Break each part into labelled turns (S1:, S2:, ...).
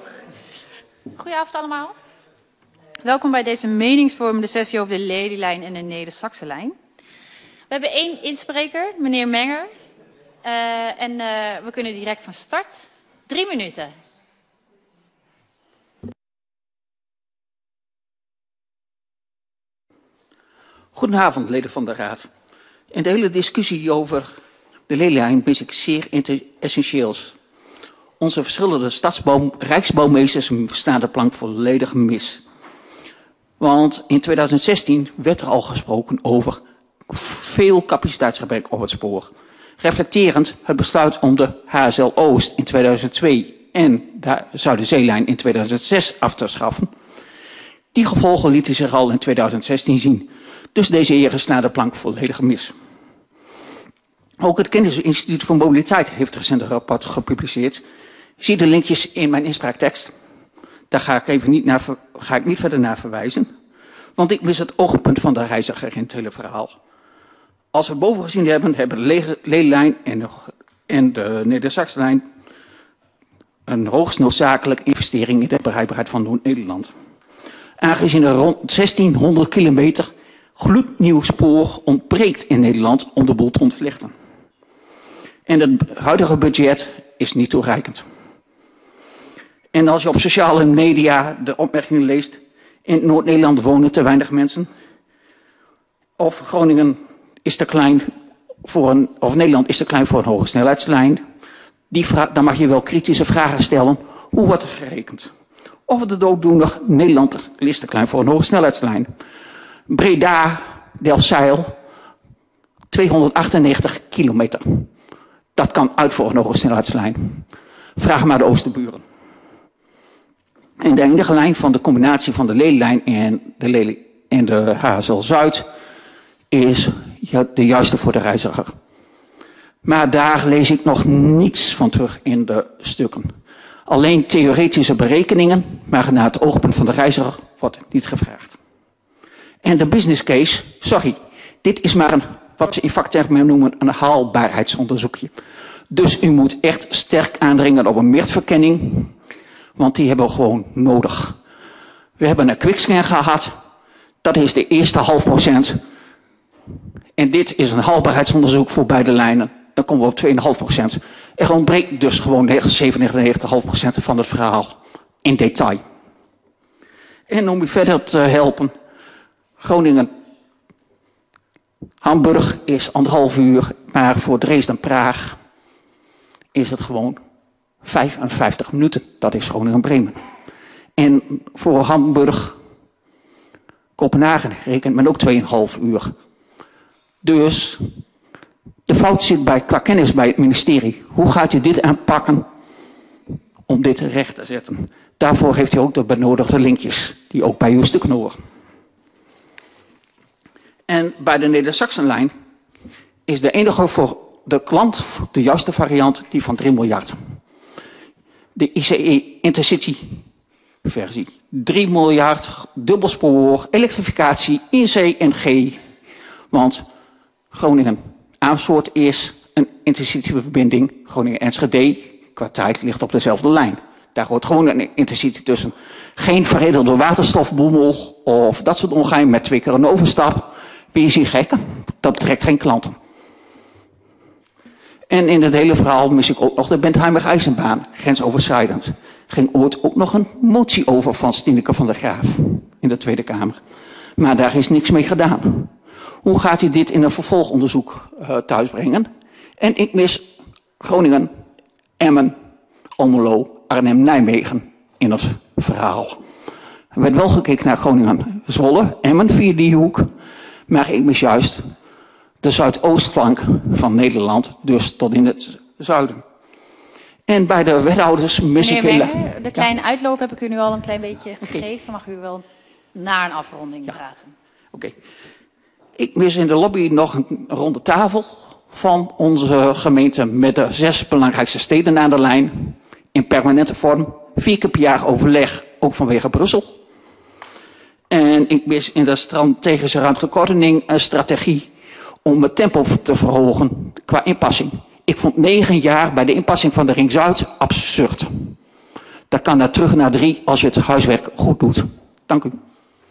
S1: Goedenavond allemaal. Welkom bij deze meningsvormende sessie over de Lelylijn en de Neder-Saxe-lijn. We hebben 1 inspreker, meneer Menger. We kunnen direct van start. 3 minuten.
S2: Goedenavond, leden van de Raad. In de hele discussie over de Lelylijn mis ik zeer essentieels. Onze verschillende rijksbouwmeesters staan de plank volledig mis. Want in 2016 werd er al gesproken over veel capaciteitsgebrek op het spoor. Reflecterend het besluit om de HSL Oost in 2002 en de Zuiderzeelijn in 2006 af te schaffen. Die gevolgen lieten zich al in 2016 zien. Dus deze heren slaan de plank volledig mis. Ook het Kennisinstituut voor Mobiliteit heeft recent een rapport gepubliceerd. Zie de linkjes in mijn inspraaktekst. Daar ga ik niet verder naar verwijzen. Want ik mis het oogpunt van de reiziger in het hele verhaal. Als we boven gezien hebben de Lelylijn en de Neder-Saxe-lijn een hoogst noodzakelijke investering in de bereikbaarheid van Noord-Nederland. Aangezien er rond 1600 kilometer gloednieuw spoor ontbreekt in Nederland om de boel te ontvlechten. En het huidige budget is niet toereikend. En als je op sociale media de opmerkingen leest, in Noord-Nederland wonen te weinig mensen, of Groningen is te klein of Nederland is te klein voor een hoge snelheidslijn, dan mag je wel kritische vragen stellen. Hoe wordt er gerekend? Of de dooddoener Nederland is te klein voor een hoge snelheidslijn. Breda, Delfzijl, 298 kilometer. Dat kan uit voor een hoge snelheidslijn. Vraag maar de oosterburen. En de enige lijn van de combinatie van de Lelylijn en de HSL Zuid is de juiste voor de reiziger. Maar daar lees ik nog niets van terug in de stukken. Alleen theoretische berekeningen, maar naar het oogpunt van de reiziger wordt niet gevraagd. En de business case, sorry, dit is maar wat ze in vaktermen noemen een haalbaarheidsonderzoekje. Dus u moet echt sterk aandringen op een meertverkenning, want die hebben we gewoon nodig. We hebben een quickscan gehad, dat is de eerste 0,5%. En dit is een haalbaarheidsonderzoek voor beide lijnen. Dan komen we op 2,5%. Er ontbreekt dus gewoon 97,5% van het verhaal in detail. En om u verder te helpen, Groningen, Hamburg is 1,5 uur, maar voor Dresden-Praag is het gewoon 55 minuten. Dat is Groningen-Bremen. En voor Hamburg, Kopenhagen rekent men ook 2,5 uur. Dus de fout zit qua kennis bij het ministerie. Hoe gaat u dit aanpakken om dit recht te zetten? Daarvoor heeft u ook de benodigde linkjes, die ook bij uw stukken horen. En bij de Neder-Saxe-lijn is de enige voor de klant de juiste variant die van 3 miljard. De ICE Intercity versie. 3 miljard, dubbelspoor, elektrificatie in C en G. Want Groningen-Amersfoort is een intercityverbinding. Groningen-Enschede qua tijd ligt op dezelfde lijn. Daar hoort gewoon een intercity tussen. Geen veredelde waterstofboemel of dat soort ongein met 2 keer een overstap. Wie is hier gekken? Dat betrekt geen klanten. En in het hele verhaal mis ik ook nog de Bentheimer-IJzenbaan, grensoverschrijdend. Ging ooit ook nog een motie over van Stineke van der Graaf in de Tweede Kamer. Maar daar is niks mee gedaan. Hoe gaat u dit in een vervolgonderzoek thuisbrengen? En ik mis Groningen, Emmen, Almelo, Arnhem, Nijmegen in het verhaal. Er werd wel gekeken naar Groningen, Zwolle, Emmen via die hoek. Maar ik mis juist de zuidoostflank van Nederland, dus tot in het zuiden. En bij de wethouders mis ik...
S1: Meneer Menger, de kleine uitloop heb ik u nu al een klein beetje gegeven. Mag u wel na een afronding praten.
S2: Oké. Ik mis in de lobby nog een ronde tafel van onze gemeente met de 6 belangrijkste steden aan de lijn. In permanente vorm, 4 keer per jaar overleg, ook vanwege Brussel. En ik mis in de strategische ruimtelijke ordening een strategie om het tempo te verhogen qua inpassing. Ik vond 9 jaar bij de inpassing van de Ring Zuid absurd. Dat kan naar terug naar 3 als je het huiswerk goed doet. Dank u.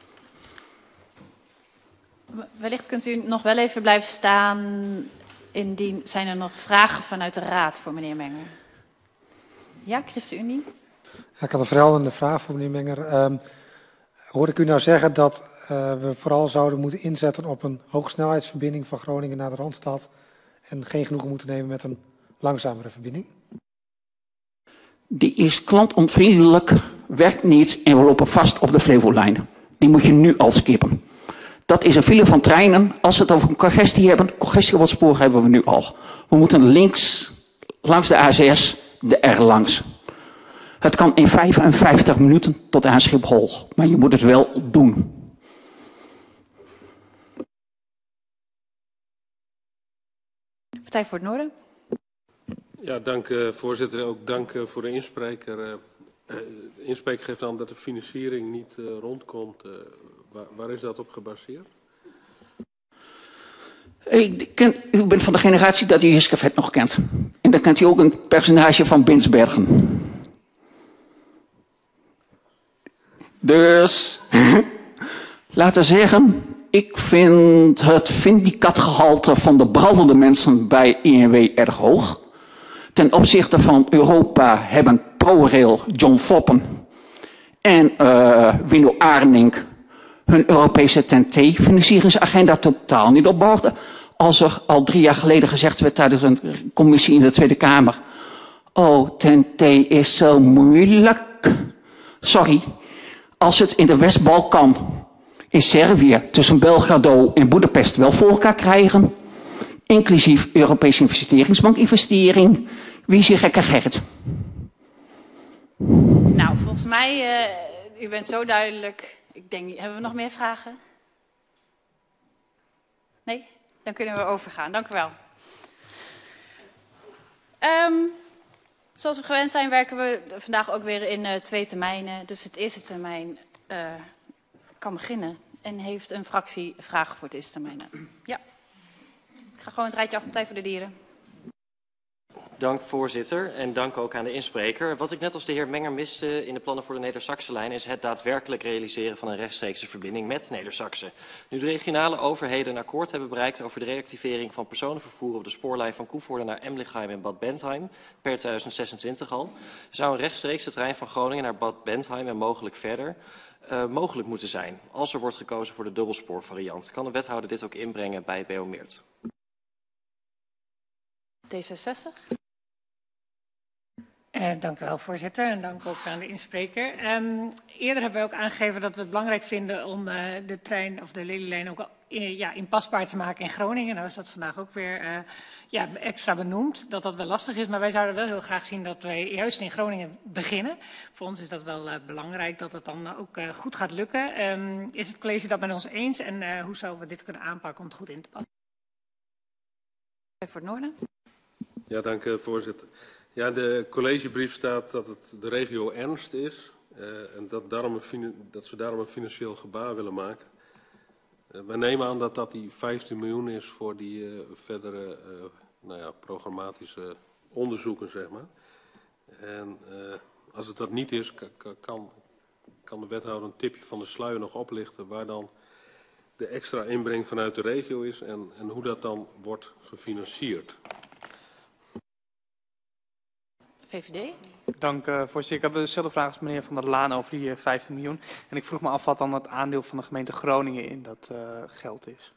S1: Wellicht kunt u nog wel even blijven staan. Indien zijn er nog vragen vanuit de Raad voor meneer Menger? Ja, ChristenUnie?
S3: Ja, ik had een verhelderende vraag voor meneer Menger. Hoorde ik u nou zeggen dat we vooral zouden moeten inzetten op een hoogsnelheidsverbinding van Groningen naar de Randstad en geen genoegen moeten nemen met een langzamere verbinding?
S2: Die is klantonvriendelijk, werkt niet en we lopen vast op de Flevolijn. Die moet je nu al skippen. Dat is een file van treinen. Als we het over congestie hebben, congestie op het spoor hebben we nu al. We moeten links, langs de A6, de R langs. Het kan in 55 minuten tot aan Schiphol, maar je moet het wel doen.
S1: Partij voor het Noorden.
S4: Ja, dank voorzitter. Ook dank voor de inspreker. De inspreker geeft aan dat de financiering niet rondkomt. Waar is dat op gebaseerd?
S2: U bent van de generatie dat u Jiske nog kent. En dan kent u ook een personage van Binsbergen. Dus, laten we zeggen, ik vind het vindicatgehalte van de brandende mensen bij INW erg hoog. Ten opzichte van Europa hebben ProRail, John Foppen en Winno Arnink hun Europese TEN-T-financieringsagenda totaal niet op orde. Als er al 3 jaar geleden gezegd werd tijdens een commissie in de Tweede Kamer. Oh, TEN-T is zo moeilijk. Sorry, als het in de West-Balkan, in Servië, tussen Belgrado en Boedapest wel voor elkaar krijgen, inclusief Europese investeringsbank investering, wie is hier gekke Gerrit?
S1: Nou, volgens mij, u bent zo duidelijk. Ik denk, hebben we nog meer vragen? Nee? Dan kunnen we overgaan. Dank u wel. Zoals we gewend zijn werken we vandaag ook weer in 2 termijnen. Dus het eerste termijn kan beginnen. En heeft een fractie vragen voor het eerste termijn? Ja. Ik ga gewoon het rijtje af, Partij voor de Dieren.
S5: Dank voorzitter en dank ook aan de inspreker. Wat ik net als de heer Menger miste in de plannen voor de Neder-Saxe-lijn is het daadwerkelijk realiseren van een rechtstreekse verbinding met Neder-Saxe. Nu de regionale overheden een akkoord hebben bereikt over de reactivering van personenvervoer op de spoorlijn van Koevoorde naar Emlichheim en Bad Bentheim per 2026 al, zou een rechtstreekse trein van Groningen naar Bad Bentheim en mogelijk verder mogelijk moeten zijn. Als er wordt gekozen voor de dubbelspoorvariant, kan de wethouder dit ook inbrengen bij BO Meert?
S1: D66.
S6: Dank u wel, voorzitter. En dank ook aan de inspreker. Eerder hebben we ook aangegeven dat we het belangrijk vinden om de trein of de Lelylijn ook inpasbaar te maken in Groningen. Nou is dat vandaag ook weer extra benoemd, dat dat wel lastig is. Maar wij zouden wel heel graag zien dat wij juist in Groningen beginnen. Voor ons is dat wel belangrijk dat het dan ook goed gaat lukken. Is het college dat met ons eens en hoe zouden we dit kunnen aanpakken om het goed in te passen?
S1: Voor het Noorden.
S4: Ja, dank voorzitter. Ja, in de collegebrief staat dat het de regio ernst is en dat ze daarom een financieel gebaar willen maken. Wij nemen aan dat dat die 15 miljoen is voor die verdere programmatische onderzoeken, zeg maar. En als het dat niet is, kan de wethouder een tipje van de sluier nog oplichten waar dan de extra inbreng vanuit de regio is en hoe dat dan wordt gefinancierd.
S1: VVD.
S7: Dank voorzitter. Ik had dezelfde vraag als meneer Van der Laan over die 15 miljoen. En ik vroeg me af wat dan het aandeel van de gemeente Groningen in dat geld is.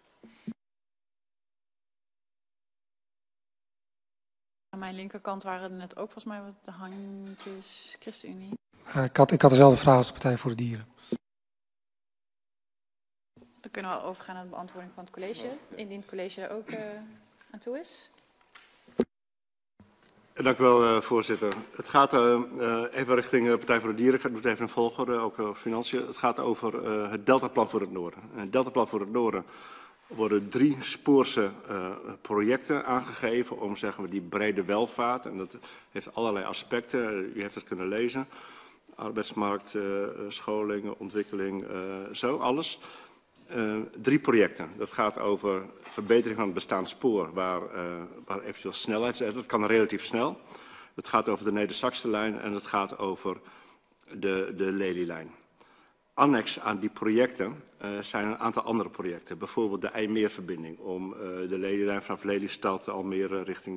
S1: Aan mijn linkerkant waren er net ook volgens mij wat de handjes ChristenUnie.
S3: Ik had dezelfde vraag als de Partij voor de Dieren.
S1: Dan kunnen we overgaan naar de beantwoording van het college. Indien het college er ook aan toe is.
S8: Dank u wel, voorzitter. Het gaat even richting de Partij voor de Dieren. Ik doe het even in volgorde, ook over financiën. Het gaat over het Deltaplan voor het Noorden. In het Deltaplan voor het Noorden worden 3 spoorse projecten aangegeven om, zeggen we, die brede welvaart. En dat heeft allerlei aspecten. U heeft het kunnen lezen. Arbeidsmarkt, scholing, ontwikkeling, zo, alles. 3 projecten. Dat gaat over verbetering van het bestaande spoor, waar eventueel snelheid is. Dat kan relatief snel. Het gaat over de Neder-Saxe-lijn en het gaat over de lelielijn. Annex aan die projecten zijn een aantal andere projecten. Bijvoorbeeld de IJmeerverbinding om de lelielijn vanaf Lelystad, Almere richting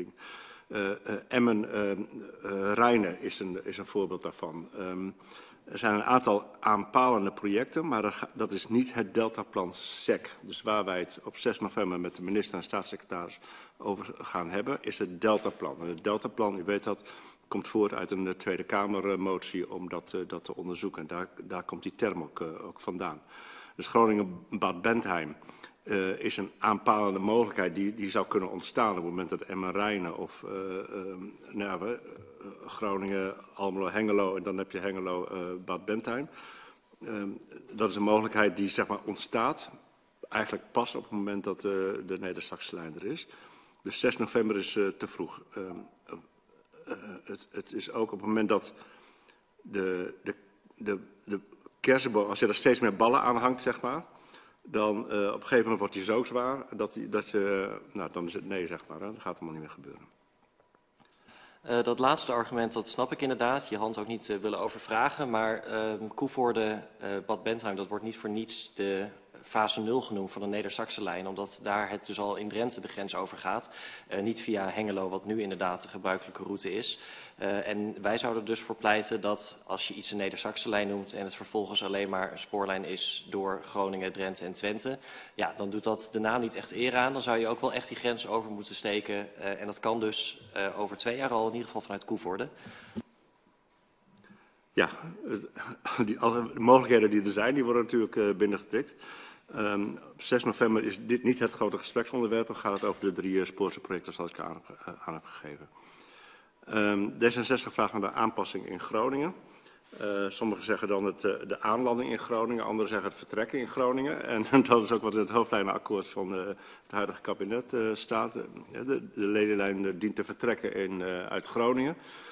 S8: Emmen-Rijnen is een voorbeeld daarvan. Er zijn een aantal aanpalende projecten, maar dat is niet het deltaplan SEC. Dus waar wij het op 6 november met de minister en staatssecretaris over gaan hebben, is het deltaplan. En het deltaplan, u weet dat, komt voort uit een Tweede Kamermotie om dat te onderzoeken. En daar komt die term ook vandaan. Dus Groningen-Bad Bentheim is een aanpalende mogelijkheid die zou kunnen ontstaan op het moment dat Emmen-Rijnen of Groningen, Almelo, Hengelo en dan heb je Hengelo, Bad Bentheim. Dat is een mogelijkheid die zeg maar ontstaat eigenlijk pas op het moment dat de Neder-Saxe-lijn er is. Dus 6 november is te vroeg. Het is ook op het moment dat de kersenboom, als je er steeds meer ballen aan hangt, zeg maar, dan op een gegeven moment wordt die zo zwaar dat je, nou dan is het nee, zeg maar. Hè? Dat gaat allemaal niet meer gebeuren.
S5: Dat laatste argument, dat snap ik inderdaad. Je hand ook niet willen overvragen. Maar Koevoorde, Bad Bentheim, dat wordt niet voor niets de fase 0 genoemd van de Neder-Saxe-lijn. Omdat daar het dus al in Drenthe de grens over gaat. Niet via Hengelo, wat nu inderdaad de gebruikelijke route is. En wij zouden dus voor pleiten dat als je iets een Neder-Saxe-lijn noemt en het vervolgens alleen maar een spoorlijn is door Groningen, Drenthe en Twente. Ja, dan doet dat de naam niet echt eer aan. Dan zou je ook wel echt die grens over moeten steken. En dat kan dus over 2 jaar al, in ieder geval vanuit Koevoorde.
S8: Ja, de mogelijkheden die er zijn, die worden natuurlijk binnengetikt. Op 6 november is dit niet het grote gespreksonderwerp. Dan gaat het over de 3 spoorse projecten zoals ik aan heb gegeven. D66 vraagt naar de aanpassing in Groningen. Sommigen zeggen dan de aanlanding in Groningen, anderen zeggen het vertrekken in Groningen. En dat is ook wat in het hoofdlijnenakkoord van het huidige kabinet staat. De lelielijn dient te vertrekken uit Groningen.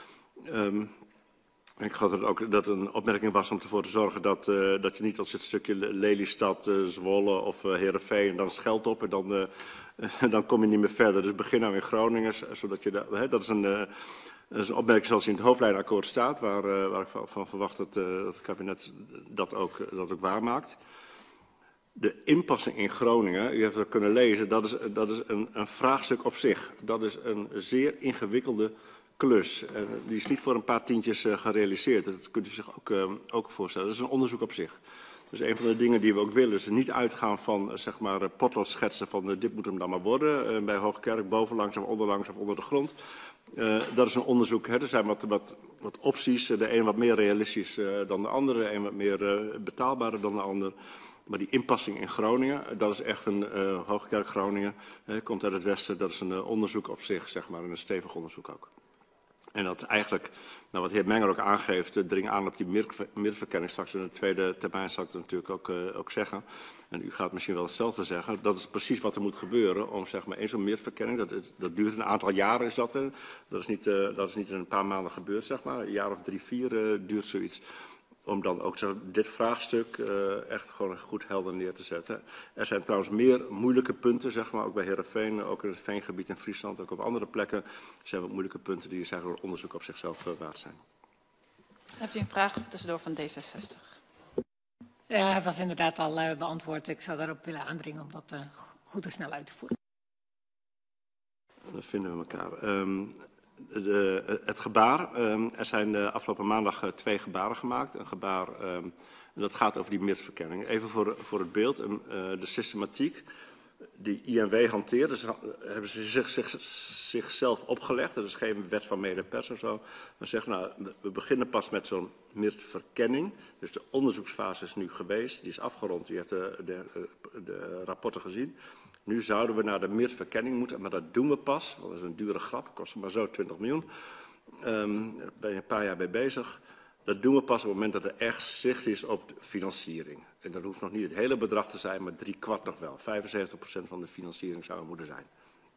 S8: Ik geloof dat ook dat een opmerking was om ervoor te zorgen dat je niet als je het stukje Lelystad, Zwolle of Heerenveen en dan Scheld op en dan kom je niet meer verder. Dus begin nou in Groningen, zodat je dat is een opmerking zoals in het hoofdlijnenakkoord staat, waar ik van verwacht dat het kabinet dat ook waarmaakt. De inpassing in Groningen, u heeft dat kunnen lezen, dat is een vraagstuk op zich. Dat is een zeer ingewikkelde klus. Die is niet voor een paar tientjes gerealiseerd. Dat kunt u zich ook voorstellen. Dat is een onderzoek op zich. Dus een van de dingen die we ook willen is niet uitgaan van zeg maar potloodschetsen van dit moet hem dan maar worden. Bij Hoogkerk bovenlangs of onderlangs of onder de grond. Dat is een onderzoek. Hè. Er zijn wat opties. De een wat meer realistisch dan de andere. De een wat meer betaalbaarder dan de ander. Maar die inpassing in Groningen, dat is echt een Hoogkerk Groningen. Komt uit het westen. Dat is een onderzoek op zich, zeg maar. En een stevig onderzoek ook. En dat eigenlijk, nou wat de heer Menger ook aangeeft, dring aan op die middenverkenning. Straks in de tweede termijn zal ik het natuurlijk ook zeggen. En u gaat misschien wel hetzelfde zeggen. Dat is precies wat er moet gebeuren om zeg maar zo'n middenverkenning. Dat duurt een aantal jaren is dat. Dat is niet in een paar maanden gebeurd, zeg maar. Een jaar of 3, 4 duurt zoiets. Om dan ook dit vraagstuk echt gewoon goed helder neer te zetten. Er zijn trouwens meer moeilijke punten, zeg maar, ook bij Heerenveen, ook in het veengebied in Friesland, ook op andere plekken. Er zijn wat moeilijke punten die eigenlijk onderzoek op zichzelf waard zijn.
S1: Hebt u een vraag tussendoor van D66?
S6: Ja, het was inderdaad al beantwoord. Ik zou daarop willen aandringen om dat goed en snel uit te voeren.
S8: Dat vinden we elkaar. Het gebaar. Er zijn afgelopen maandag 2 gebaren gemaakt. Een gebaar, dat gaat over die middenverkenning. Even voor het beeld. De systematiek die INW hanteert, dus hebben ze zichzelf opgelegd. Dat is geen wet van medepers of zo. Maar zeggen, nou, we beginnen pas met zo'n middenverkenning. Dus de onderzoeksfase is nu geweest. Die is afgerond. U heeft de rapporten gezien. Nu zouden we naar de middenverkenning moeten, maar dat doen we pas. Want dat is een dure grap, kost maar zo 20 miljoen. Daar ben je een paar jaar mee bezig. Dat doen we pas op het moment dat er echt zicht is op de financiering. En dat hoeft nog niet het hele bedrag te zijn, maar 3/4 nog wel. 75% van de financiering zou er moeten zijn.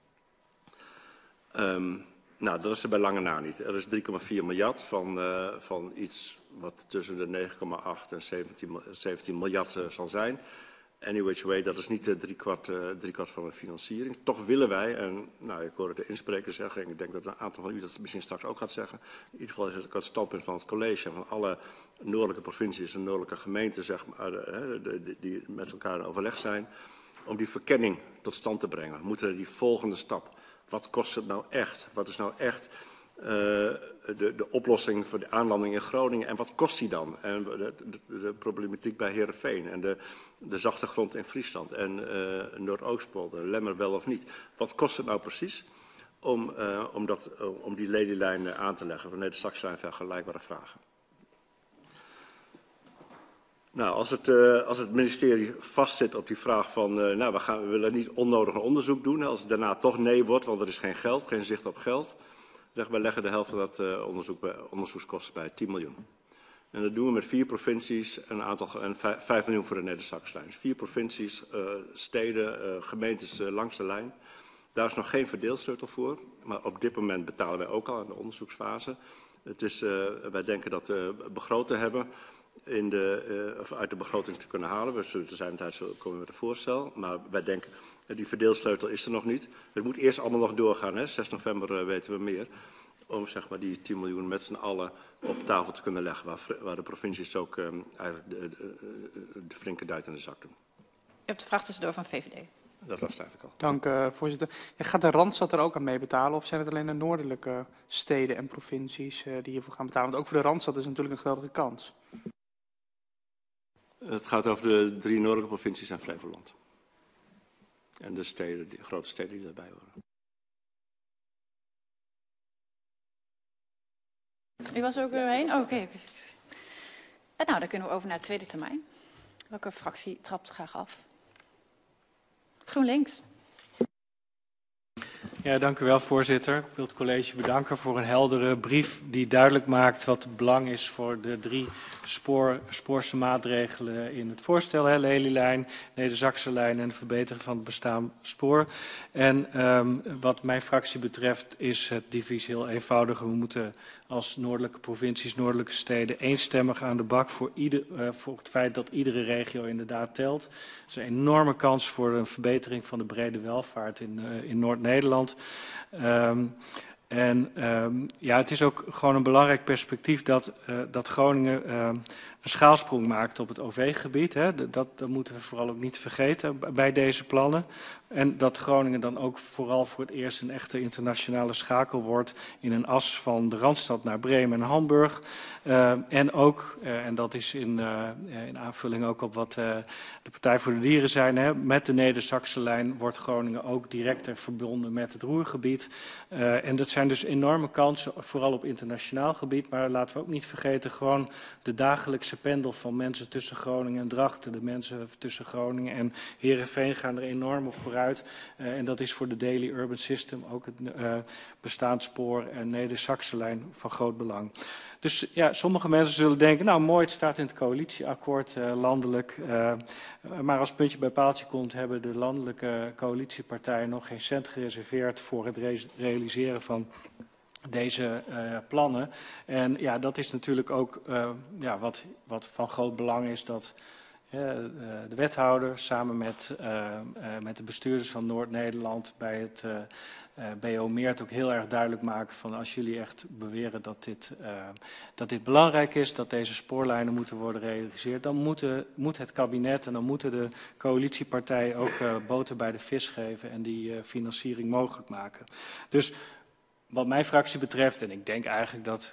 S8: Nou, dat is er bij lange na niet. Er is 3,4 miljard van iets wat tussen de 9,8 en 17 miljard zal zijn. Any which way, dat is niet driekwart van de financiering. Toch willen wij, en nou, ik hoorde de inspreker zeggen, en ik denk dat een aantal van u dat misschien straks ook gaat zeggen. In ieder geval is het standpunt van het college, van alle noordelijke provincies en noordelijke gemeenten, zeg maar, die met elkaar in overleg zijn, om die verkenning tot stand te brengen. We moeten die volgende stap. Wat kost het nou echt? Wat is nou echt de oplossing voor de aanlanding in Groningen en wat kost die dan? En de problematiek bij Heerenveen en de zachte grond in Friesland en Noordoostpolder, Lemmer wel of niet. Wat kost het nou precies om die lelielijn aan te leggen? Wanneer de Saxelijn vergelijkbare vragen. Nou, als het ministerie vastzit op die vraag van, we willen niet onnodig een onderzoek doen. Als het daarna toch nee wordt, want er is geen geld, geen zicht op geld. We leggen de helft van dat onderzoekskosten bij 10 miljoen. En dat doen we met 4 provincies en 5 miljoen voor de Neder-Saxelijn. 4 provincies, steden, gemeentes langs de lijn. Daar is nog geen verdeelsleutel voor, maar op dit moment betalen wij ook al in de onderzoeksfase. Wij denken dat begroot te hebben, of uit de begroting te kunnen halen. We zullen te zijn tijd komen met een voorstel, maar wij denken, die verdeelsleutel is er nog niet. Het moet eerst allemaal nog doorgaan, hè? 6 november weten we meer. Om zeg maar, die 10 miljoen met z'n allen op tafel te kunnen leggen, waar de provincies ook eigenlijk de flinke duit in de zak doen.
S1: U hebt de vraag tussendoor van VVD.
S8: Dat was het eigenlijk al.
S7: Dank, voorzitter. Ja, gaat de Randstad er ook aan meebetalen of zijn het alleen de noordelijke steden en provincies die hiervoor gaan betalen? Want ook voor de Randstad is natuurlijk een geweldige kans.
S8: Het gaat over de 3 noordelijke provincies en Flevoland. En de steden, de grote steden die daarbij horen.
S1: U was er ook weer doorheen? Oh, oké. Nou, dan kunnen we over naar het tweede termijn. Welke fractie trapt graag af? GroenLinks.
S9: Ja, dank u wel, voorzitter. Ik wil het college bedanken voor een heldere brief die duidelijk maakt wat het belang is voor de 3 spoorse maatregelen in het voorstel. Hè, Lelylijn, Neder-Saxelijn en het verbeteren van het bestaand spoor. En wat mijn fractie betreft is het divisie heel eenvoudig. We moeten als noordelijke provincies, noordelijke steden eenstemmig aan de bak voor het feit dat iedere regio inderdaad telt. Het is een enorme kans voor een verbetering van de brede welvaart in Noord-Nederland. Het is ook gewoon een belangrijk perspectief dat Groningen een schaalsprong maakt op het OV-gebied. Dat moeten we vooral ook niet vergeten bij deze plannen. En dat Groningen dan ook vooral voor het eerst een echte internationale schakel wordt in een as van de Randstad naar Bremen en Hamburg. En ook, en dat is in aanvulling ook op wat de Partij voor de Dieren zei, met de Neder-Saxelijn wordt Groningen ook directer verbonden met het Ruhrgebied. En dat zijn dus enorme kansen, vooral op internationaal gebied. Maar laten we ook niet vergeten, gewoon de dagelijkse pendel van mensen tussen Groningen en Drachten. De mensen tussen Groningen en Heerenveen gaan er enorm op vooruit. En dat is voor de Daily Urban System, ook het bestaanspoor en Neder-Saxelijn van groot belang. Dus ja, sommige mensen zullen denken, nou mooi, het staat in het coalitieakkoord landelijk. Maar als puntje bij paaltje komt, hebben de landelijke coalitiepartijen nog geen cent gereserveerd voor het realiseren van deze plannen. En ja, dat is natuurlijk ook wat van groot belang is, dat de wethouder samen met de bestuurders van Noord-Nederland bij het BO Meert ook heel erg duidelijk maken van als jullie echt beweren dat dit belangrijk is, dat deze spoorlijnen moeten worden gerealiseerd, dan moet het kabinet en dan moeten de coalitiepartijen ook boter bij de vis geven en die financiering mogelijk maken. Dus wat mijn fractie betreft, en ik denk eigenlijk dat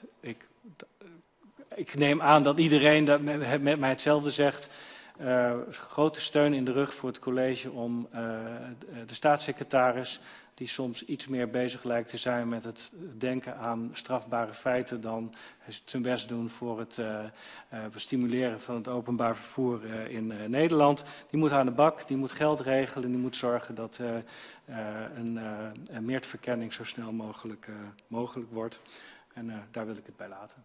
S9: ik neem aan dat iedereen dat met mij hetzelfde zegt, grote steun in de rug voor het college om de staatssecretaris, die soms iets meer bezig lijkt te zijn met het denken aan strafbare feiten dan zijn best doen voor het stimuleren van het openbaar vervoer in Nederland. Die moet aan de bak, die moet geld regelen, die moet zorgen dat een meertverkenning zo snel mogelijk wordt. En daar wil ik het bij laten.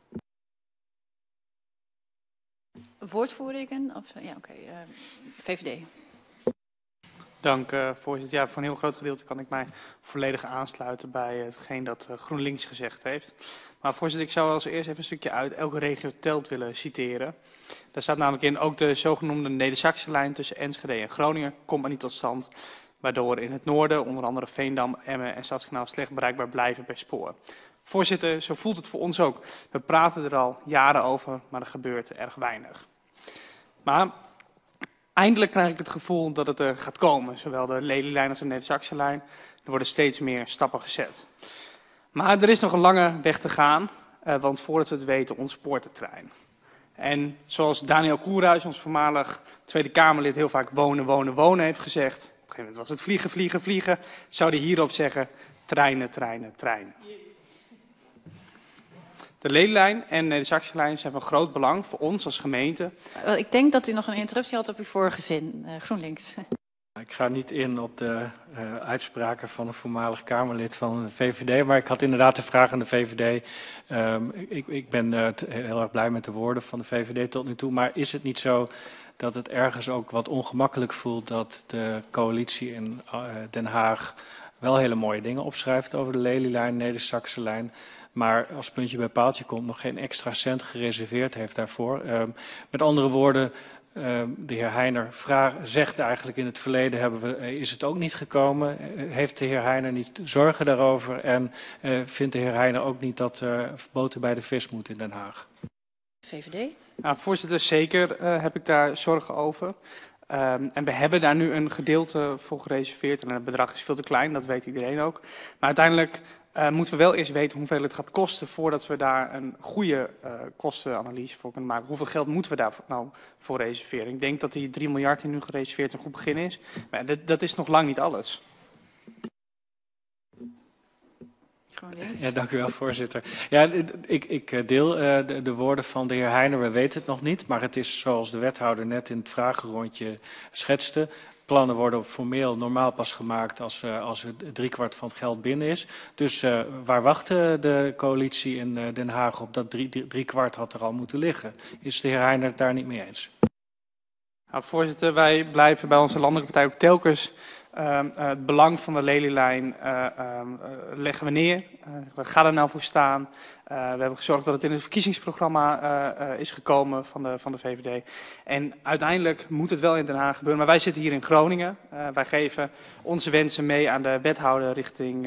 S1: Woordvoeringen? Ja, oké. VVD.
S7: Dank, voorzitter. Ja, voor een heel groot gedeelte kan ik mij volledig aansluiten bij hetgeen dat GroenLinks gezegd heeft. Maar voorzitter, ik zou als eerst even een stukje uit Elke regio telt willen citeren. Daar staat namelijk in, ook de zogenoemde Neder-Saxe-lijn tussen Enschede en Groningen komt maar niet tot stand. Waardoor in het noorden, onder andere Veendam, Emmen en Stadskanaal slecht bereikbaar blijven per spoor. Voorzitter, zo voelt het voor ons ook. We praten er al jaren over, maar er gebeurt erg weinig. Maar eindelijk krijg ik het gevoel dat het er gaat komen. Zowel de Lelylijn als de Neder-Saxe-lijn. Er worden steeds meer stappen gezet. Maar er is nog een lange weg te gaan, want voordat we het weten ontspoort de trein. En zoals Daniel Koerhuis, ons voormalig Tweede Kamerlid, heel vaak wonen, wonen, wonen heeft gezegd. Op een gegeven moment was het vliegen, vliegen, vliegen. Zou hij hierop zeggen, treinen, treinen, treinen. De Lelylijn en de Saxe-lijn zijn van groot belang voor ons als gemeente.
S1: Ik denk dat u nog een interruptie had op uw vorige zin, GroenLinks.
S9: Ik ga niet in op de uitspraken van een voormalig Kamerlid van de VVD, maar ik had inderdaad de vraag aan de VVD. Ik ben heel erg blij met de woorden van de VVD tot nu toe, maar is het niet zo dat het ergens ook wat ongemakkelijk voelt dat de coalitie in Den Haag wel hele mooie dingen opschrijft over de Lelylijn, Neder-Saxe-lijn, maar als puntje bij paaltje komt nog geen extra cent gereserveerd heeft daarvoor. Met andere woorden, de heer Heijner zegt eigenlijk in het verleden is het ook niet gekomen. Heeft de heer Heijner niet zorgen daarover en vindt de heer Heijner ook niet dat boter bij de vis moet in Den Haag?
S1: VVD?
S7: Nou, voorzitter, zeker heb ik daar zorgen over. En we hebben daar nu een gedeelte voor gereserveerd. En het bedrag is veel te klein, dat weet iedereen ook. Maar uiteindelijk moeten we wel eerst weten hoeveel het gaat kosten voordat we daar een goede kostenanalyse voor kunnen maken. Hoeveel geld moeten we daar nou voor reserveren? Ik denk dat die 3 miljard die nu gereserveerd een goed begin is. Maar dat is nog lang niet alles.
S9: Ja, dank u wel, voorzitter. Ja, ik deel de woorden van de heer Heijner. We weten het nog niet, maar het is zoals de wethouder net in het vragenrondje schetste. Plannen worden formeel normaal pas gemaakt als er 3/4 van het geld binnen is. Dus waar wacht de coalitie in Den Haag op? Dat 3/4 had er al moeten liggen. Is de heer Heijner het daar niet mee eens?
S7: Nou, voorzitter, wij blijven bij onze landelijke partij ook telkens het belang van de Lelylijn leggen we neer. We gaan er nou voor staan. We hebben gezorgd dat het in het verkiezingsprogramma is gekomen van de VVD. En uiteindelijk moet het wel in Den Haag gebeuren. Maar wij zitten hier in Groningen. Wij geven onze wensen mee aan de wethouder richting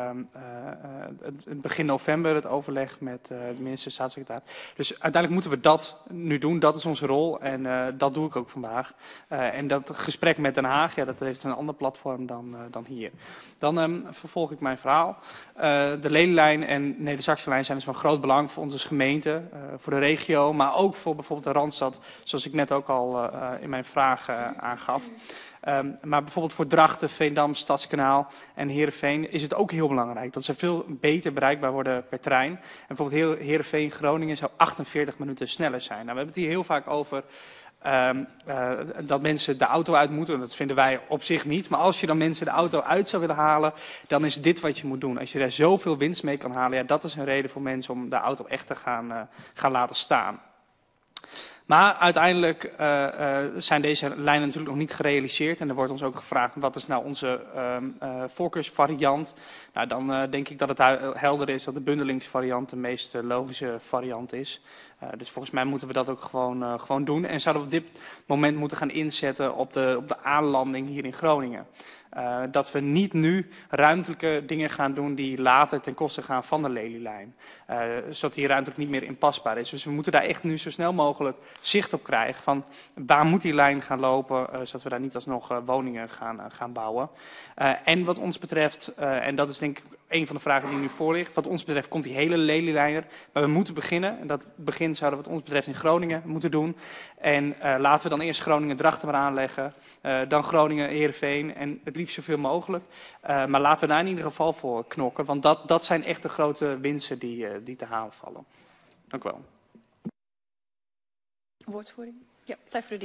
S7: begin november. Het overleg met de minister-staatssecretaris. Dus uiteindelijk moeten we dat nu doen. Dat is onze rol. En dat doe ik ook vandaag. En dat gesprek met Den Haag, ja, dat heeft een ander platform dan hier. Dan vervolg ik mijn verhaal. De Lelylijn en Neder-Saxe-lijn zijn dus van groot belang voor ons als gemeente, voor de regio, maar ook voor bijvoorbeeld de Randstad, zoals ik net ook al in mijn vraag aangaf. Maar bijvoorbeeld voor Drachten, Veendam, Stadskanaal en Heerenveen is het ook heel belangrijk dat ze veel beter bereikbaar worden per trein. En bijvoorbeeld Heerenveen, Groningen zou 48 minuten sneller zijn. Nou, we hebben het hier heel vaak over dat mensen de auto uit moeten. Dat vinden wij op zich niet. Maar als je dan mensen de auto uit zou willen halen, dan is dit wat je moet doen. Als je daar zoveel winst mee kan halen, ja, dat is een reden voor mensen om de auto echt te gaan laten staan. Maar uiteindelijk zijn deze lijnen natuurlijk nog niet gerealiseerd. En er wordt ons ook gevraagd, wat is nou onze voorkeursvariant? Nou, dan denk ik dat het helder is dat de bundelingsvariant de meest logische variant is. Dus volgens mij moeten we dat ook gewoon doen. En zouden we op dit moment moeten gaan inzetten op de aanlanding hier in Groningen. Dat we niet nu ruimtelijke dingen gaan doen die later ten koste gaan van de Lelylijn. Zodat die ruimtelijk niet meer inpasbaar is. Dus we moeten daar echt nu zo snel mogelijk zicht op krijgen van waar moet die lijn gaan lopen, zodat we daar niet alsnog woningen gaan bouwen. En wat ons betreft, en dat is denk ik een van de vragen die nu voor ligt, wat ons betreft komt die hele Lelylijn er. Maar we moeten beginnen, en dat begin zouden we wat ons betreft in Groningen moeten doen. En laten we dan eerst Groningen-Drachten maar aanleggen, dan Groningen-Heerenveen en het liefst zoveel mogelijk. Maar laten we daar in ieder geval voor knokken, want dat zijn echt de grote winsten die te halen vallen. Dank u wel.
S1: Woordvoering? Ja, Partij voor de Dieren.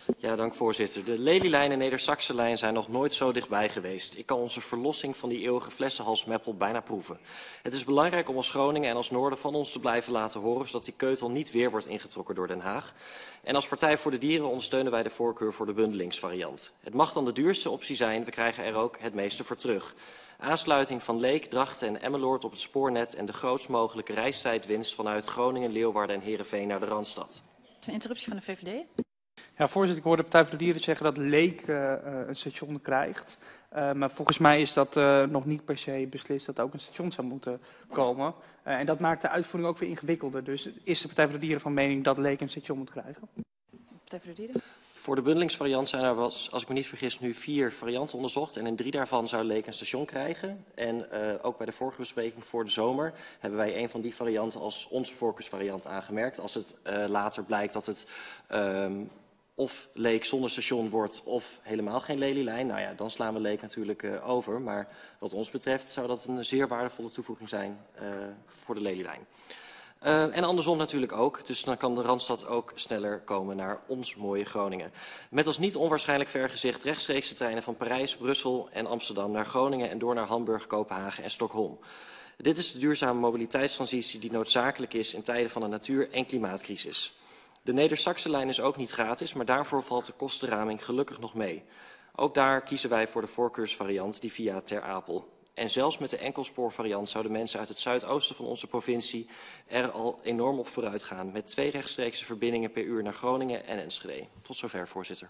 S5: Ja, dank voorzitter. De Lelylijn en Neder-Saxe-lijn zijn nog nooit zo dichtbij geweest. Ik kan onze verlossing van die eeuwige flessenhals Meppel bijna proeven. Het is belangrijk om als Groningen en als Noorden van ons te blijven laten horen, zodat die keutel niet weer wordt ingetrokken door Den Haag. En als Partij voor de Dieren ondersteunen wij de voorkeur voor de bundelingsvariant. Het mag dan de duurste optie zijn, we krijgen er ook het meeste voor terug. Aansluiting van Leek, Drachten en Emmeloord op het spoornet en de grootst mogelijke reistijdwinst vanuit Groningen, Leeuwarden en Heerenveen naar de Randstad.
S1: Dat is een interruptie van de VVD.
S7: Ja, voorzitter, ik hoorde de Partij voor de Dieren zeggen dat Leek een station krijgt. Maar volgens mij is dat nog niet per se beslist dat er ook een station zou moeten komen. En dat maakt de uitvoering ook weer ingewikkelder. Dus is de Partij voor de Dieren van mening dat Leek een station moet krijgen?
S1: Partij voor de Dieren.
S5: Voor de bundelingsvariant zijn er, als ik me niet vergis, nu 4 varianten onderzocht. En in 3 daarvan zou Leek een station krijgen. En ook bij de vorige bespreking voor de zomer hebben wij een van die varianten als onze voorkeursvariant aangemerkt. Als het later blijkt dat het of Leek zonder station wordt of helemaal geen Lelylijn, nou ja, dan slaan we Leek natuurlijk over. Maar wat ons betreft zou dat een zeer waardevolle toevoeging zijn voor de Lelylijn. En andersom natuurlijk ook, dus dan kan de Randstad ook sneller komen naar ons mooie Groningen. Met als niet onwaarschijnlijk vergezicht rechtstreekse treinen van Parijs, Brussel en Amsterdam naar Groningen en door naar Hamburg, Kopenhagen en Stockholm. Dit is de duurzame mobiliteitstransitie die noodzakelijk is in tijden van een natuur- en klimaatcrisis. De Neder-Saxe-lijn is ook niet gratis, maar daarvoor valt de kostenraming gelukkig nog mee. Ook daar kiezen wij voor de voorkeursvariant die via Ter Apel. En zelfs met de enkelspoorvariant zouden mensen uit het zuidoosten van onze provincie er al enorm op vooruit gaan. Met 2 rechtstreekse verbindingen per uur naar Groningen en Enschede. Tot zover, voorzitter.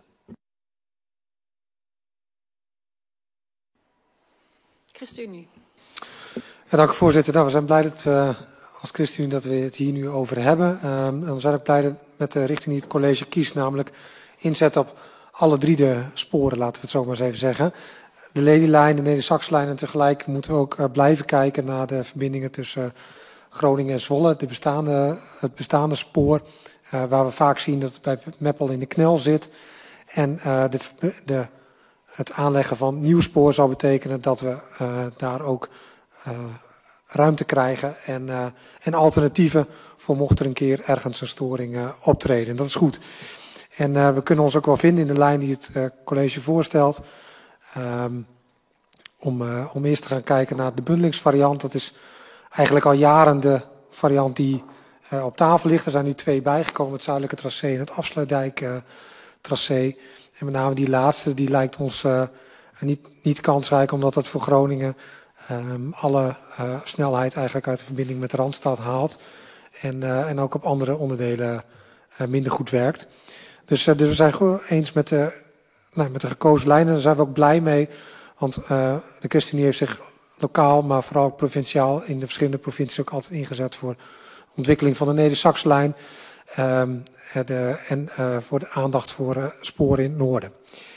S1: ChristenUnie.
S3: Ja, dank u, voorzitter. Nou, we zijn blij dat we als ChristenUnie dat we het hier nu over hebben. En we zijn ook blij met de richting die het college kiest, namelijk inzet op alle 3 de sporen, laten we het zo maar eens even zeggen. De Lelylijn, de Neder-Saxe-lijn en tegelijk moeten we ook blijven kijken naar de verbindingen tussen Groningen en Zwolle. Het bestaande spoor, waar we vaak zien dat het bij Meppel in de knel zit. En het aanleggen van nieuw spoor zou betekenen dat we daar ook ruimte krijgen en alternatieven voor mocht er een keer ergens een storing optreden. Dat is goed. En we kunnen ons ook wel vinden in de lijn die het college voorstelt. Om eerst te gaan kijken naar de bundelingsvariant. Dat is eigenlijk al jaren de variant die op tafel ligt. Er zijn nu 2 bijgekomen, het zuidelijke tracé en het afsluitdijk tracé. En met name die laatste, die lijkt ons niet kansrijk, omdat het voor Groningen alle snelheid eigenlijk uit de verbinding met de Randstad haalt. En ook op andere onderdelen minder goed werkt. Dus we zijn gewoon eens met de gekozen lijnen. Daar zijn we ook blij mee. Want de ChristenUnie heeft zich lokaal, maar vooral provinciaal in de verschillende provincies ook altijd ingezet voor ontwikkeling van de Neder-Saxe-lijn. En voor de aandacht voor sporen in het noorden.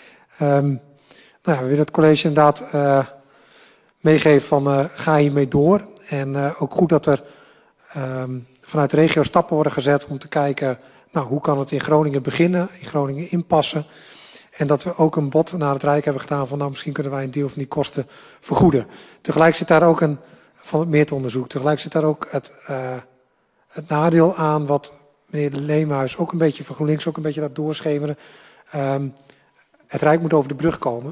S3: We willen het college inderdaad meegeven van ga hiermee door. En ook goed dat er vanuit de regio stappen worden gezet om te kijken, nou, hoe kan het in Groningen beginnen, in Groningen inpassen. En dat we ook een bod naar het Rijk hebben gedaan van, nou, misschien kunnen wij een deel van die kosten vergoeden. Tegelijk zit daar ook van het meetonderzoek, tegelijk zit daar ook het nadeel aan wat meneer De Leemhuis ook een beetje van GroenLinks ook een beetje laat doorschemeren. Het Rijk moet over de brug komen.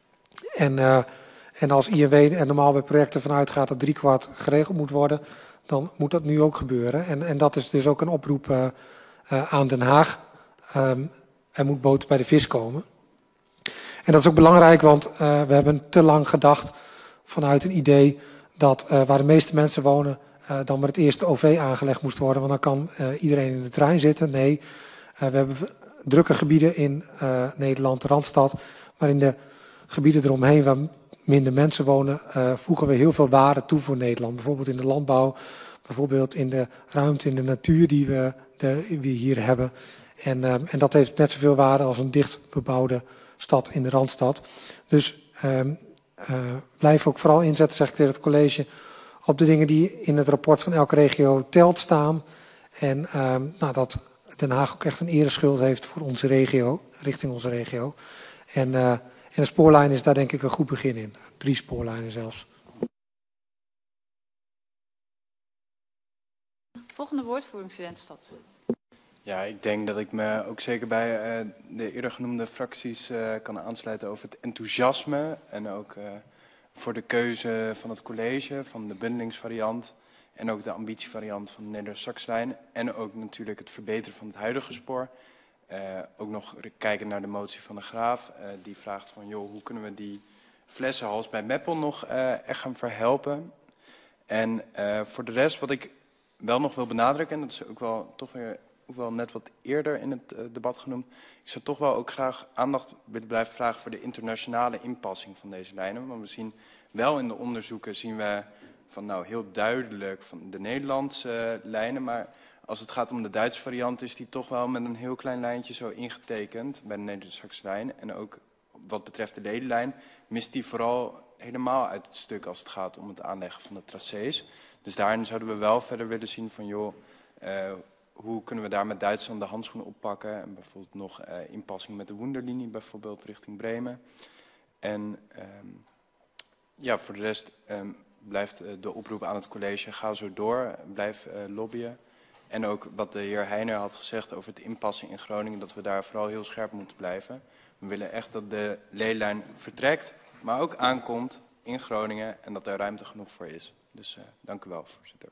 S3: En als INW er normaal bij projecten vanuit gaat dat 3/4 geregeld moet worden, dan moet dat nu ook gebeuren. En dat is dus ook een oproep aan Den Haag. Er moet boter bij de vis komen. En dat is ook belangrijk, want we hebben te lang gedacht vanuit een idee dat waar de meeste mensen wonen, dan maar het eerste OV aangelegd moest worden. Want dan kan iedereen in de trein zitten. Nee, we hebben drukke gebieden in Nederland, de Randstad. Maar in de gebieden eromheen waar minder mensen wonen, voegen we heel veel waarde toe voor Nederland. Bijvoorbeeld in de landbouw, bijvoorbeeld in de ruimte, in de natuur die we hier hebben. En dat heeft net zoveel waarde als een dicht bebouwde stad in de Randstad. Dus blijf ook vooral inzetten, zeg ik tegen het college, op de dingen die in het rapport van elke regio telt staan. En dat Den Haag ook echt een ereschuld heeft voor onze regio, richting onze regio. En de spoorlijn is daar denk ik een goed begin in. 3 spoorlijnen zelfs.
S1: Volgende woordvoering, Studentstad.
S10: Ja, ik denk dat ik me ook zeker bij de eerder genoemde fracties kan aansluiten over het enthousiasme. En ook voor de keuze van het college, van de bundelingsvariant. En ook de ambitievariant van de Neder-Saxlijn. En ook natuurlijk het verbeteren van het huidige spoor. Ook nog kijken naar de motie van de Graaf. Die vraagt van, joh, hoe kunnen we die flessenhals bij Meppel nog echt gaan verhelpen? En voor de rest, wat ik wel nog wil benadrukken, en dat is ook wel toch weer ook wel net wat eerder in het debat genoemd. Ik zou toch wel ook graag aandacht willen blijven vragen voor de internationale inpassing van deze lijnen. Want we zien wel in de onderzoeken, zien we van nou heel duidelijk van de Nederlandse lijnen. Maar als het gaat om de Duitse variant is die toch wel met een heel klein lijntje zo ingetekend bij de Neder-Saxische lijn. En ook wat betreft de ledenlijn mist die vooral helemaal uit het stuk als het gaat om het aanleggen van de tracés. Dus daarin zouden we wel verder willen zien van joh, hoe kunnen we daar met Duitsland de handschoen oppakken. En bijvoorbeeld nog inpassing met de Woenderlinie bijvoorbeeld richting Bremen. En ja, voor de rest blijft de oproep aan het college, ga zo door, blijf lobbyen. En ook wat de heer Heijner had gezegd over het inpassen in Groningen, dat we daar vooral heel scherp moeten blijven. We willen echt dat de ledenlijn vertrekt, maar ook aankomt in Groningen en dat er ruimte genoeg voor is. Dus dank u wel, voorzitter.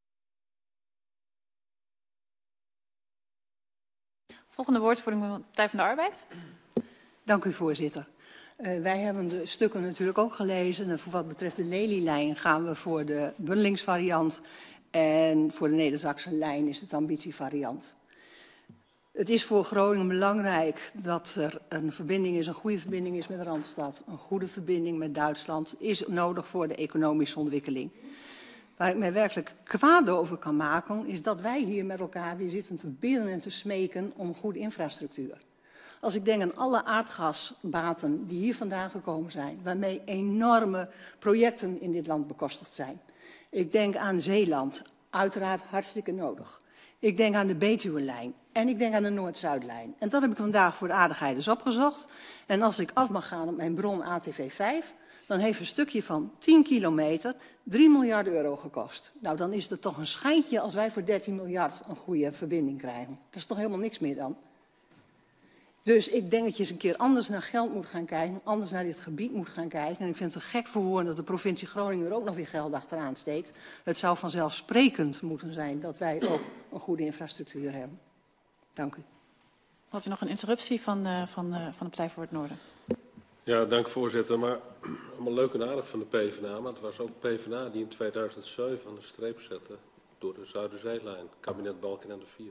S1: Volgende woordvoering van de Partij van de Arbeid.
S11: Dank u, voorzitter. Wij hebben de stukken natuurlijk ook gelezen. En voor wat betreft de Lelylijn gaan we voor de bundelingsvariant. En voor de Neder-Saxische lijn is het ambitievariant. Het is voor Groningen belangrijk dat er een verbinding is, een goede verbinding is met de Randstad. Een goede verbinding met Duitsland is nodig voor de economische ontwikkeling. Waar ik mij werkelijk kwaad over kan maken, is dat wij hier met elkaar weer zitten te bidden en te smeken om goede infrastructuur. Als ik denk aan alle aardgasbaten die hier vandaan gekomen zijn, waarmee enorme projecten in dit land bekostigd zijn. Ik denk aan Zeeland, uiteraard hartstikke nodig. Ik denk aan de Betuwe-lijn en ik denk aan de Noord-Zuidlijn. En dat heb ik vandaag voor de aardigheid eens opgezocht. En als ik af mag gaan op mijn bron ATV5, dan heeft een stukje van 10 kilometer 3 miljard euro gekost. Nou, dan is het toch een schijntje als wij voor 13 miljard een goede verbinding krijgen. Dat is toch helemaal niks meer dan. Dus ik denk dat je eens een keer anders naar geld moet gaan kijken, anders naar dit gebied moet gaan kijken. En ik vind het gek voor woorden dat de provincie Groningen er ook nog weer geld achteraan steekt. Het zou vanzelfsprekend moeten zijn dat wij ook een goede infrastructuur hebben. Dank u.
S1: Had u nog een interruptie van de Partij voor het Noorden?
S4: Ja, dank voorzitter. Maar allemaal leuk en aardig van de PvdA. Maar het was ook PvdA die in 2007 aan de streep zette door de Zuiderzeelijn, kabinet Balkenende 4.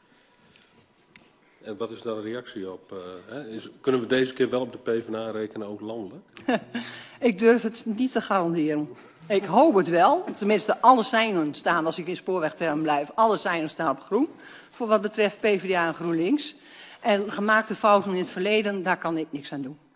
S4: En wat is daar de reactie op? Kunnen we deze keer wel op de PvdA rekenen, ook landelijk?
S11: Ik durf het niet te garanderen. Ik hoop het wel. Tenminste, alle seinen staan, als ik in spoorwegtermen blijf, alle seinen staan op groen. Voor wat betreft PvdA en GroenLinks. En gemaakte fouten in het verleden, daar kan ik niks aan doen.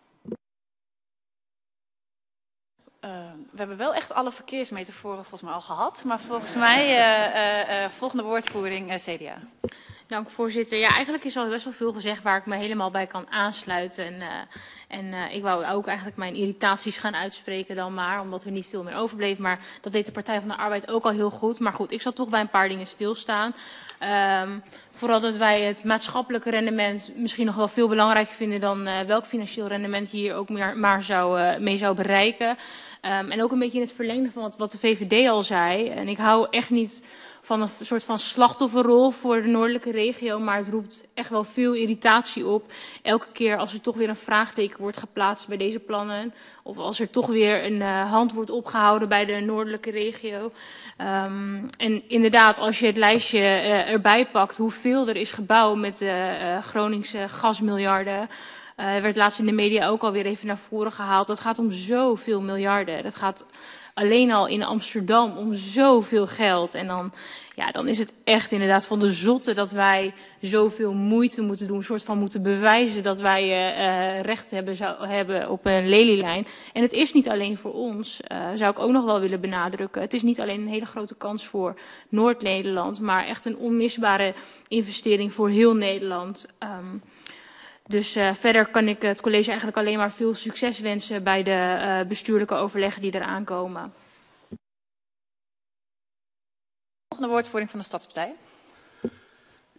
S1: We hebben wel echt alle verkeersmetaforen volgens mij al gehad. Maar volgens mij volgende woordvoering CDA.
S12: Dank voorzitter. Ja, eigenlijk is al best wel veel gezegd waar ik me helemaal bij kan aansluiten. Ik wou ook eigenlijk mijn irritaties gaan uitspreken dan maar, omdat er niet veel meer overbleef. Maar dat deed de Partij van de Arbeid ook al heel goed. Maar goed, ik zal toch bij een paar dingen stilstaan. Vooral dat wij het maatschappelijke rendement misschien nog wel veel belangrijker vinden dan welk financieel rendement je hier ook mee zou bereiken. En ook een beetje in het verlengde van wat de VVD al zei. En ik hou echt niet van een soort van slachtofferrol voor de noordelijke regio, maar het roept echt wel veel irritatie op. Elke keer als er toch weer een vraagteken wordt geplaatst bij deze plannen, of als er toch weer een hand wordt opgehouden bij de noordelijke regio. En inderdaad, als je het lijstje erbij pakt, hoeveel er is gebouwd met de Groningse gasmiljarden. Werd laatst in de media ook alweer even naar voren gehaald. Dat gaat om zoveel miljarden. Dat gaat alleen al in Amsterdam om zoveel geld. En dan is het echt inderdaad van de zotte dat wij zoveel moeite moeten doen. Een soort van moeten bewijzen dat wij recht hebben op een Lelylijn. En het is niet alleen voor ons, zou ik ook nog wel willen benadrukken. Het is niet alleen een hele grote kans voor Noord-Nederland, maar echt een onmisbare investering voor heel Nederland. Dus verder kan ik het college eigenlijk alleen maar veel succes wensen bij de bestuurlijke overleggen die eraan komen.
S1: Volgende woordvoering van de Stadspartij.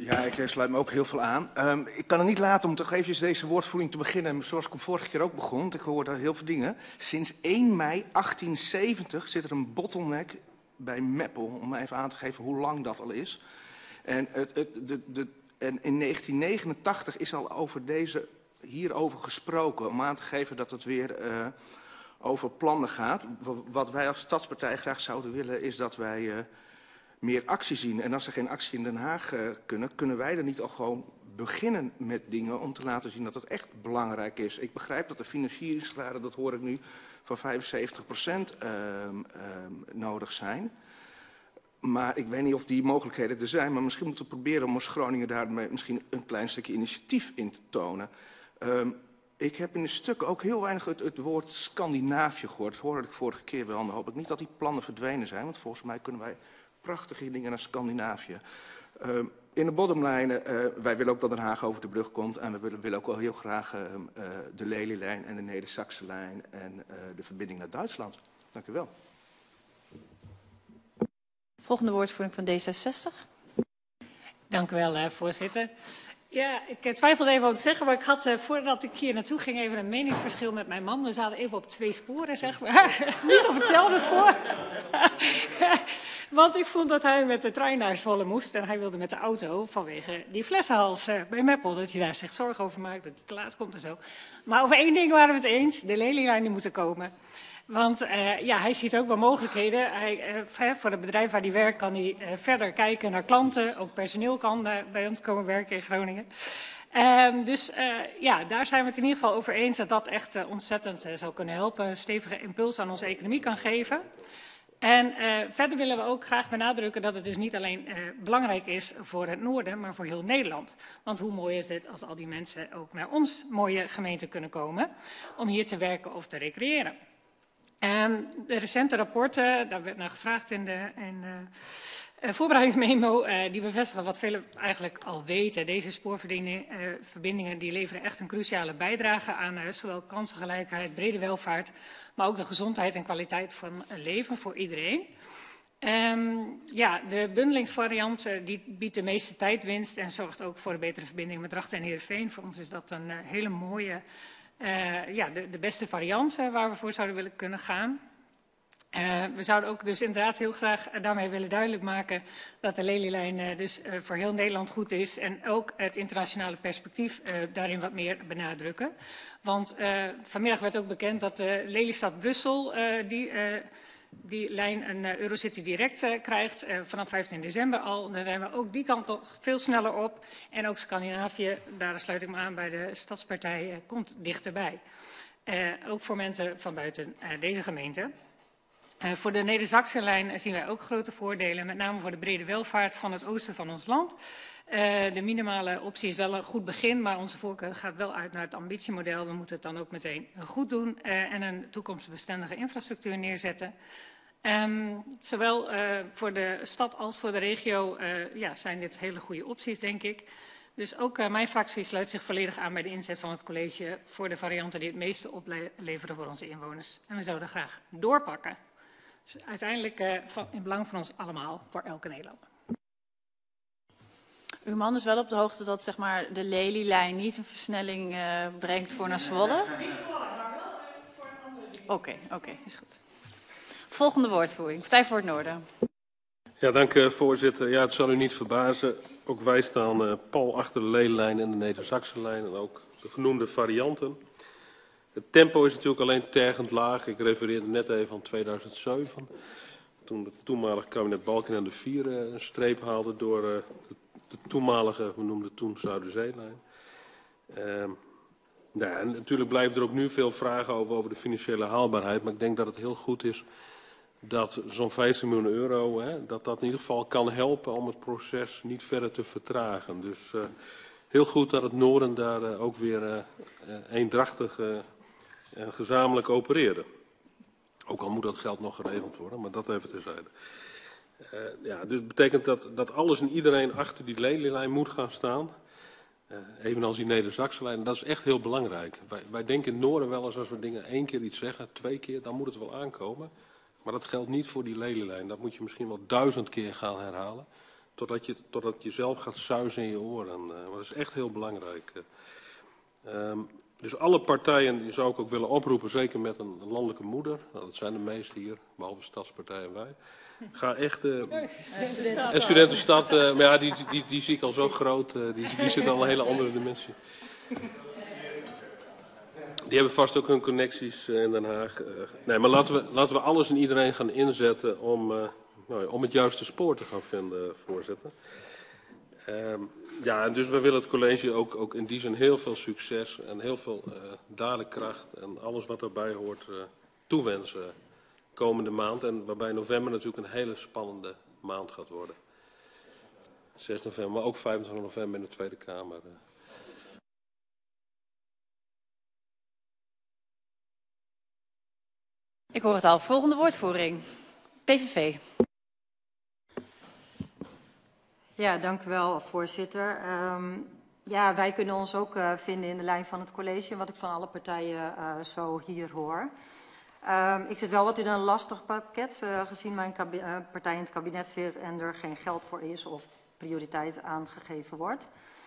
S13: Ja, ik sluit me ook heel veel aan. Ik kan het niet laten om toch eventjes deze woordvoering te beginnen, zoals ik hem vorige keer ook begon. Want ik hoorde heel veel dingen. Sinds 1 mei 1870 zit er een bottleneck bij Meppel, om even aan te geven hoe lang dat al is. En, en in 1989 is al hierover gesproken, om aan te geven dat het weer over plannen gaat. Wat wij als Stadspartij graag zouden willen, is dat wij meer actie zien. En als er geen actie in Den Haag kunnen wij er niet al gewoon beginnen met dingen om te laten zien dat het echt belangrijk is. Ik begrijp dat de financieringsgraden, dat hoor ik nu, van 75% nodig zijn. Maar ik weet niet of die mogelijkheden er zijn. Maar misschien moeten we proberen om als Groningen daarmee misschien een klein stukje initiatief in te tonen. Ik heb in de stukken ook heel weinig het woord Scandinavië gehoord. Dat hoorde ik vorige keer wel. En dan hoop ik niet dat die plannen verdwenen zijn. Want volgens mij kunnen wij prachtige dingen naar Scandinavië. In de bottomline, wij willen ook dat Den Haag over de brug komt. En we willen ook wel heel graag de Lelylijn en de Neder-Saxe-lijn en de verbinding naar Duitsland. Dank u wel.
S1: Volgende woordvoering van D66.
S6: Dank u wel, voorzitter. Ja, ik twijfelde even om te zeggen, maar ik had voordat ik hier naartoe ging even een meningsverschil met mijn man. We zaten even op 2 sporen, zeg maar. Niet op hetzelfde spoor. Want ik vond dat hij met de trein naar Zwolle moest en hij wilde met de auto vanwege die flessenhals bij Meppel. Dat hij daar zich zorgen over maakt, dat hij te laat komt en zo. Maar over één ding waren we het eens, de Lelylijn die moet er komen. Want ja, hij ziet ook wel mogelijkheden. Voor het bedrijf waar hij werkt kan hij verder kijken naar klanten. Ook personeel kan bij ons komen werken in Groningen. Dus ja, daar zijn we het in ieder geval over eens dat dat echt ontzettend zou kunnen helpen. Een stevige impuls aan onze economie kan geven. En verder willen we ook graag benadrukken dat het dus niet alleen belangrijk is voor het noorden, maar voor heel Nederland. Want hoe mooi is het als al die mensen ook naar ons mooie gemeente kunnen komen om hier te werken of te recreëren. De recente rapporten, daar werd naar gevraagd in de voorbereidingsmemo, die bevestigen wat velen eigenlijk al weten. Deze spoorverbindingen die leveren echt een cruciale bijdrage aan zowel kansengelijkheid, brede welvaart, maar ook de gezondheid en kwaliteit van leven voor iedereen. Ja, de bundelingsvariant die biedt de meeste tijdwinst en zorgt ook voor een betere verbinding met Drachten en Heerenveen. Voor ons is dat een hele mooie, ja, de beste variant waar we voor zouden willen kunnen gaan. We zouden ook dus inderdaad heel graag daarmee willen duidelijk maken dat de Lelylijn dus voor heel Nederland goed is en ook het internationale perspectief daarin wat meer benadrukken. Want vanmiddag werd ook bekend dat de Lelystad Brussel die lijn een Eurocity Direct krijgt vanaf 15 december al. Dan zijn we ook die kant toch veel sneller op. En ook Scandinavië, daar sluit ik me aan bij de Stadspartij, komt dichterbij. Ook voor mensen van buiten deze gemeente. Voor de Neder-Saxe-lijn zien wij ook grote voordelen, met name voor de brede welvaart van het oosten van ons land. De minimale optie is wel een goed begin, maar onze voorkeur gaat wel uit naar het ambitiemodel. We moeten het dan ook meteen goed doen en een toekomstbestendige infrastructuur neerzetten. Zowel voor de stad als voor de regio ja, zijn dit hele goede opties, denk ik. Dus ook mijn fractie sluit zich volledig aan bij de inzet van het college voor de varianten die het meeste opleveren voor onze inwoners. En we zouden graag doorpakken. Dus uiteindelijk in belang van ons allemaal, voor elke Nederlander.
S1: Uw man is wel op de hoogte dat zeg maar, de Lelylijn niet een versnelling brengt voor naar Zwolle? Oké, is goed. Volgende woordvoering, Partij voor het Noorden.
S4: Ja, dank voorzitter. Ja, het zal u niet verbazen. Ook wij staan pal achter de Lelylijn en de Neder-Saxe-lijn en ook de genoemde varianten. Het tempo is natuurlijk alleen tergend laag. Ik refereerde net even aan 2007. Toen het toenmalige kabinet Balkenende de 4 een streep haalde door de toenmalige, we noemden toen Zuiderzeelijn. Ja, en natuurlijk blijven er ook nu veel vragen over de financiële haalbaarheid. Maar ik denk dat het heel goed is dat zo'n 15 miljoen euro, dat in ieder geval kan helpen om het proces niet verder te vertragen. Dus heel goed dat het Noorden daar ook weer eendrachtig en gezamenlijk opereerde. Ook al moet dat geld nog geregeld worden, maar dat even terzijde. Ja, dus dat betekent dat alles en iedereen achter die Lelylijn moet gaan staan. Evenals die Neder-Saxe-lijn. Dat is echt heel belangrijk. Wij denken in het Noorden wel eens als we dingen 1 keer iets zeggen, 2 keer, dan moet het wel aankomen. Maar dat geldt niet voor die Lelylijn. Dat moet je misschien wel 1000 keer gaan herhalen. totdat je zelf gaat suizen in je oren. Maar dat is echt heel belangrijk. Dus alle partijen die zou ik ook willen oproepen, zeker met een landelijke moeder. Nou, dat zijn de meeste hier, behalve de Stadspartij en wij. Ga echt... en Studentenstad, maar ja, die zie ik al zo groot. Die zit al een hele andere dimensie. Die hebben vast ook hun connecties in Den Haag. Nee, maar laten we alles en iedereen gaan inzetten om het juiste spoor te gaan vinden, voorzitter. Ja, en dus we willen het college ook in die zin heel veel succes en heel veel dadenkracht en alles wat daarbij hoort toewensen komende maand. En waarbij november natuurlijk een hele spannende maand gaat worden. 6 november, maar ook 25 november in de Tweede Kamer.
S1: Ik hoor het al. Volgende woordvoering. PVV.
S14: Ja, dank u wel, voorzitter. Ja, wij kunnen ons ook vinden in de lijn van het college, wat ik van alle partijen zo hier hoor. Ik zit wel wat in een lastig pakket, gezien mijn partij in het kabinet zit en er geen geld voor is of prioriteit aangegeven wordt.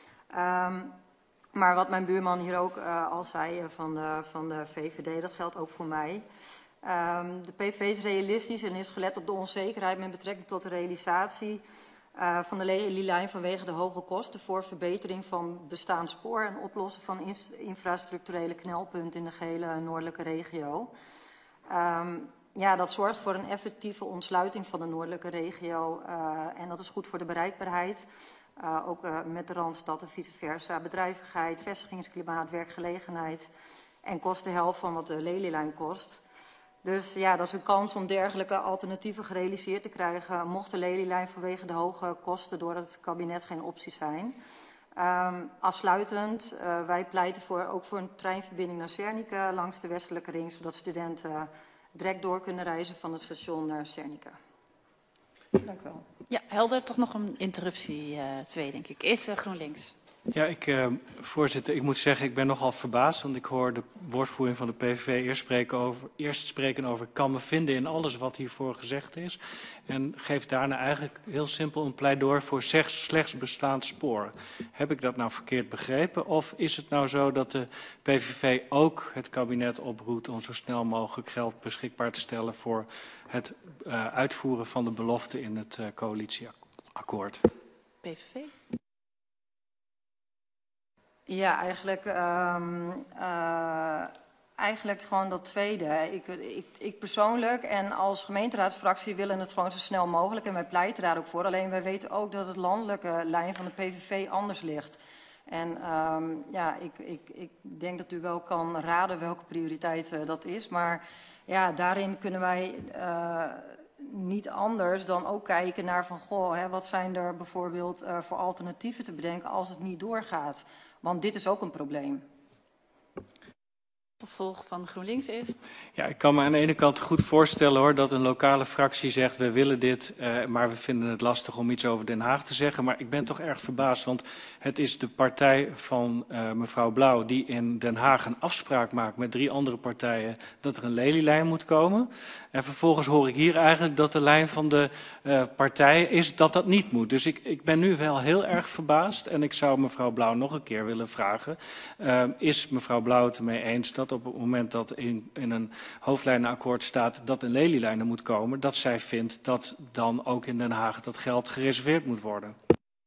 S14: Maar wat mijn buurman hier ook al zei van de VVD, dat geldt ook voor mij. De PVV is realistisch en is gelet op de onzekerheid met betrekking tot de realisatie van de lelielijn vanwege de hoge kosten voor verbetering van bestaand spoor en oplossen van infrastructurele knelpunten in de gehele noordelijke regio. Ja, dat zorgt voor een effectieve ontsluiting van de noordelijke regio en dat is goed voor de bereikbaarheid. Ook met de Randstad en vice versa. Bedrijvigheid, vestigingsklimaat, werkgelegenheid en kost de helft van wat de lelielijn kost. Dus ja, dat is een kans om dergelijke alternatieven gerealiseerd te krijgen, mocht de lelielijn vanwege de hoge kosten door het kabinet geen optie zijn. Afsluitend, wij pleiten ook voor een treinverbinding naar Cernica langs de westelijke ring, zodat studenten direct door kunnen reizen van het station naar Cernica. Dank u wel.
S1: Ja, helder. Toch nog een interruptie 2, denk ik. Eerst GroenLinks.
S9: Ja, voorzitter, ik moet zeggen, ik ben nogal verbaasd, want ik hoor de woordvoering van de PVV eerst spreken over kan me vinden in alles wat hiervoor gezegd is. En geeft daarna eigenlijk heel simpel een pleidooi voor slechts bestaand spoor. Heb ik dat nou verkeerd begrepen? Of is het nou zo dat de PVV ook het kabinet oproept om zo snel mogelijk geld beschikbaar te stellen voor het uitvoeren van de belofte in het coalitieakkoord?
S1: PVV?
S14: Ja, eigenlijk gewoon dat tweede. Ik persoonlijk en als gemeenteraadsfractie willen het gewoon zo snel mogelijk. En wij pleiten daar ook voor. Alleen wij weten ook dat het landelijke lijn van de PVV anders ligt. En ja, ik denk dat u wel kan raden welke prioriteit dat is. Maar ja, daarin kunnen wij niet anders dan ook kijken naar van goh, wat zijn er bijvoorbeeld voor alternatieven te bedenken als het niet doorgaat. Want dit is ook een probleem.
S1: Vervolg van GroenLinks is.
S9: Ja, ik kan me aan de ene kant goed voorstellen hoor dat een lokale fractie zegt we willen dit, maar we vinden het lastig om iets over Den Haag te zeggen. Maar ik ben toch erg verbaasd, want het is de partij van mevrouw Blauw die in Den Haag een afspraak maakt met 3 andere partijen dat er een lelielijn moet komen. En vervolgens hoor ik hier eigenlijk dat de lijn van de partij is dat dat niet moet. Dus ik ben nu wel heel erg verbaasd en ik zou mevrouw Blauw nog een keer willen vragen. Is mevrouw Blauw het ermee eens dat op het moment dat in een hoofdlijnenakkoord staat dat een lelielijn er moet komen, dat zij vindt dat dan ook in Den Haag dat geld gereserveerd moet worden?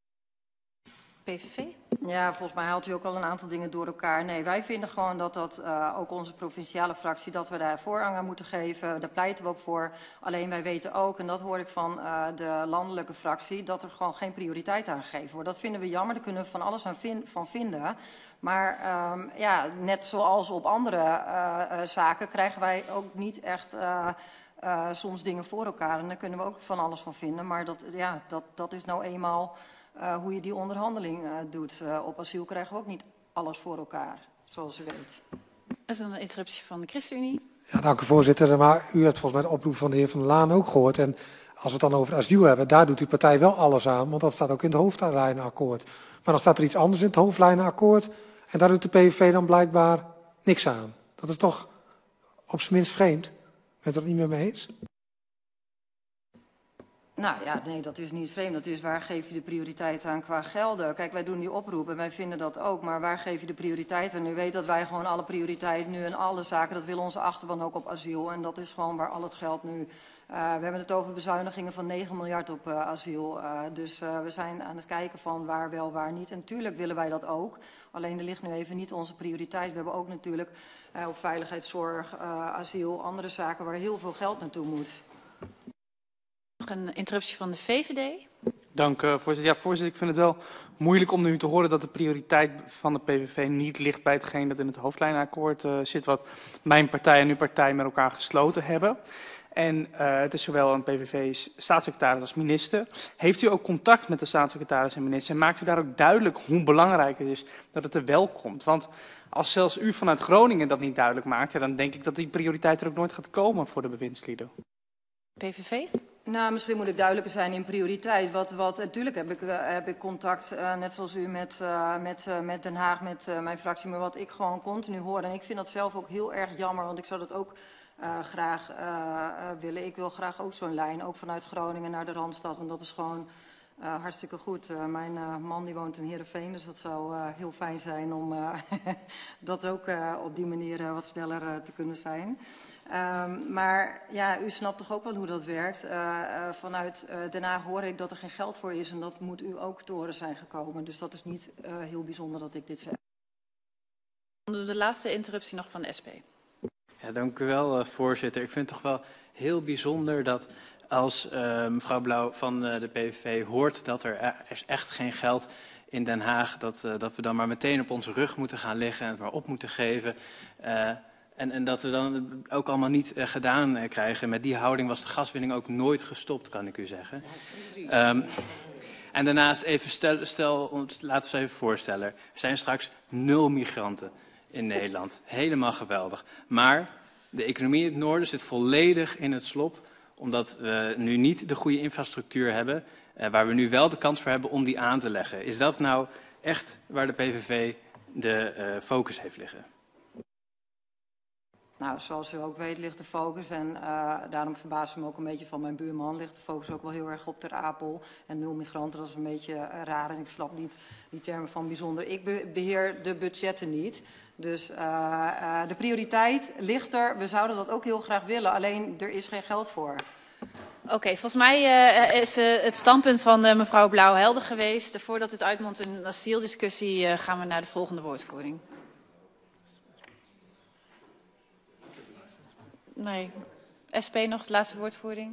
S1: PVV?
S14: Ja, volgens mij haalt u ook al een aantal dingen door elkaar. Nee, wij vinden gewoon dat ook onze provinciale fractie, dat we daar voorrang aan moeten geven. Daar pleiten we ook voor. Alleen wij weten ook, en dat hoor ik van de landelijke fractie, dat er gewoon geen prioriteit aan gegeven wordt. Dat vinden we jammer, daar kunnen we van alles van vinden. Maar ja, net zoals op andere zaken krijgen wij ook niet echt soms dingen voor elkaar. En daar kunnen we ook van alles van vinden. Maar dat is nou eenmaal hoe je die onderhandeling doet. Op asiel krijgen we ook niet alles voor elkaar, zoals u weet.
S1: Dat is een interruptie van de ChristenUnie.
S3: Ja, dank u voorzitter. Maar u hebt volgens mij de oproep van de heer Van der Laan ook gehoord. En als we het dan over asiel hebben, daar doet uw partij wel alles aan. Want dat staat ook in het hoofdlijnenakkoord. Maar dan staat er iets anders in het hoofdlijnenakkoord. En daar doet de PVV dan blijkbaar niks aan. Dat is toch op zijn minst vreemd. Bent u dat niet meer mee eens?
S14: Nou ja, nee, dat is niet vreemd. Dat is waar geef je de prioriteit aan qua gelden. Kijk, wij doen die oproep en wij vinden dat ook. Maar waar geef je de prioriteit aan? U weet dat wij gewoon alle prioriteiten nu en alle zaken, dat willen onze achterban ook op asiel. En dat is gewoon waar al het geld nu... we hebben het over bezuinigingen van 9 miljard op asiel. Dus we zijn aan het kijken van waar wel, waar niet. En natuurlijk willen wij dat ook. Alleen er ligt nu even niet onze prioriteit. We hebben ook natuurlijk op veiligheidszorg, asiel, andere zaken waar heel veel geld naartoe moet.
S1: Nog een interruptie van de VVD.
S7: Dank, voorzitter. Ja, voorzitter, ik vind het wel moeilijk om nu te horen dat de prioriteit van de PVV niet ligt bij hetgeen dat in het hoofdlijnenakkoord zit, wat mijn partij en uw partij met elkaar gesloten hebben. En het is zowel een PVV-staatssecretaris als minister. Heeft u ook contact met de staatssecretaris en minister? En maakt u daar ook duidelijk hoe belangrijk het is dat het er wel komt? Want als zelfs u vanuit Groningen dat niet duidelijk maakt, ja, dan denk ik dat die prioriteit er ook nooit gaat komen voor de bewindslieden.
S1: PVV?
S14: Nou, misschien moet ik duidelijker zijn in prioriteit. Natuurlijk heb ik contact, net zoals u, met Den Haag, met mijn fractie. Maar wat ik gewoon continu hoor, en ik vind dat zelf ook heel erg jammer, want ik zou dat ook graag willen. Ik wil graag ook zo'n lijn, ook vanuit Groningen naar de Randstad, want dat is gewoon hartstikke goed. Mijn man die woont in Heerenveen, dus dat zou heel fijn zijn om dat ook op die manier wat sneller te kunnen zijn. Maar ja, u snapt toch ook wel hoe dat werkt. Vanuit Den Haag hoor ik dat er geen geld voor is en dat moet u ook te horen zijn gekomen. Dus dat is niet heel bijzonder dat ik dit zeg.
S1: De laatste interruptie nog van de SP.
S15: Ja, dank u wel, voorzitter. Ik vind het toch wel heel bijzonder dat als mevrouw Blauw van de PVV hoort dat er echt geen geld in Den Haag, dat we dan maar meteen op onze rug moeten gaan liggen en het maar op moeten geven. En dat we dan ook allemaal niet gedaan krijgen. Met die houding was de gaswinning ook nooit gestopt, kan ik u zeggen. En daarnaast even laten we ons even voorstellen. Er zijn straks 0 migranten in Nederland. Helemaal geweldig. Maar de economie in het noorden zit volledig in het slop, omdat we nu niet de goede infrastructuur hebben, waar we nu wel de kans voor hebben om die aan te leggen. Is dat nou echt waar de PVV de focus heeft liggen?
S14: Nou, zoals u ook weet ligt de focus, en daarom verbaast me ook een beetje van mijn buurman, ligt de focus ook wel heel erg op Ter Apel. En 0 migranten, dat is een beetje raar en ik snap niet die termen van bijzonder. Ik beheer de budgetten niet. Dus de prioriteit ligt er. We zouden dat ook heel graag willen, alleen er is geen geld voor.
S1: Oké, volgens mij is het standpunt van mevrouw Blauw helder geweest. Voordat het uitmondt in een asieldiscussie gaan we naar de volgende woordvoering. Nee, SP nog, de laatste woordvoering.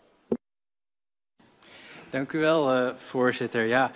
S15: Dank u wel, voorzitter. Ja,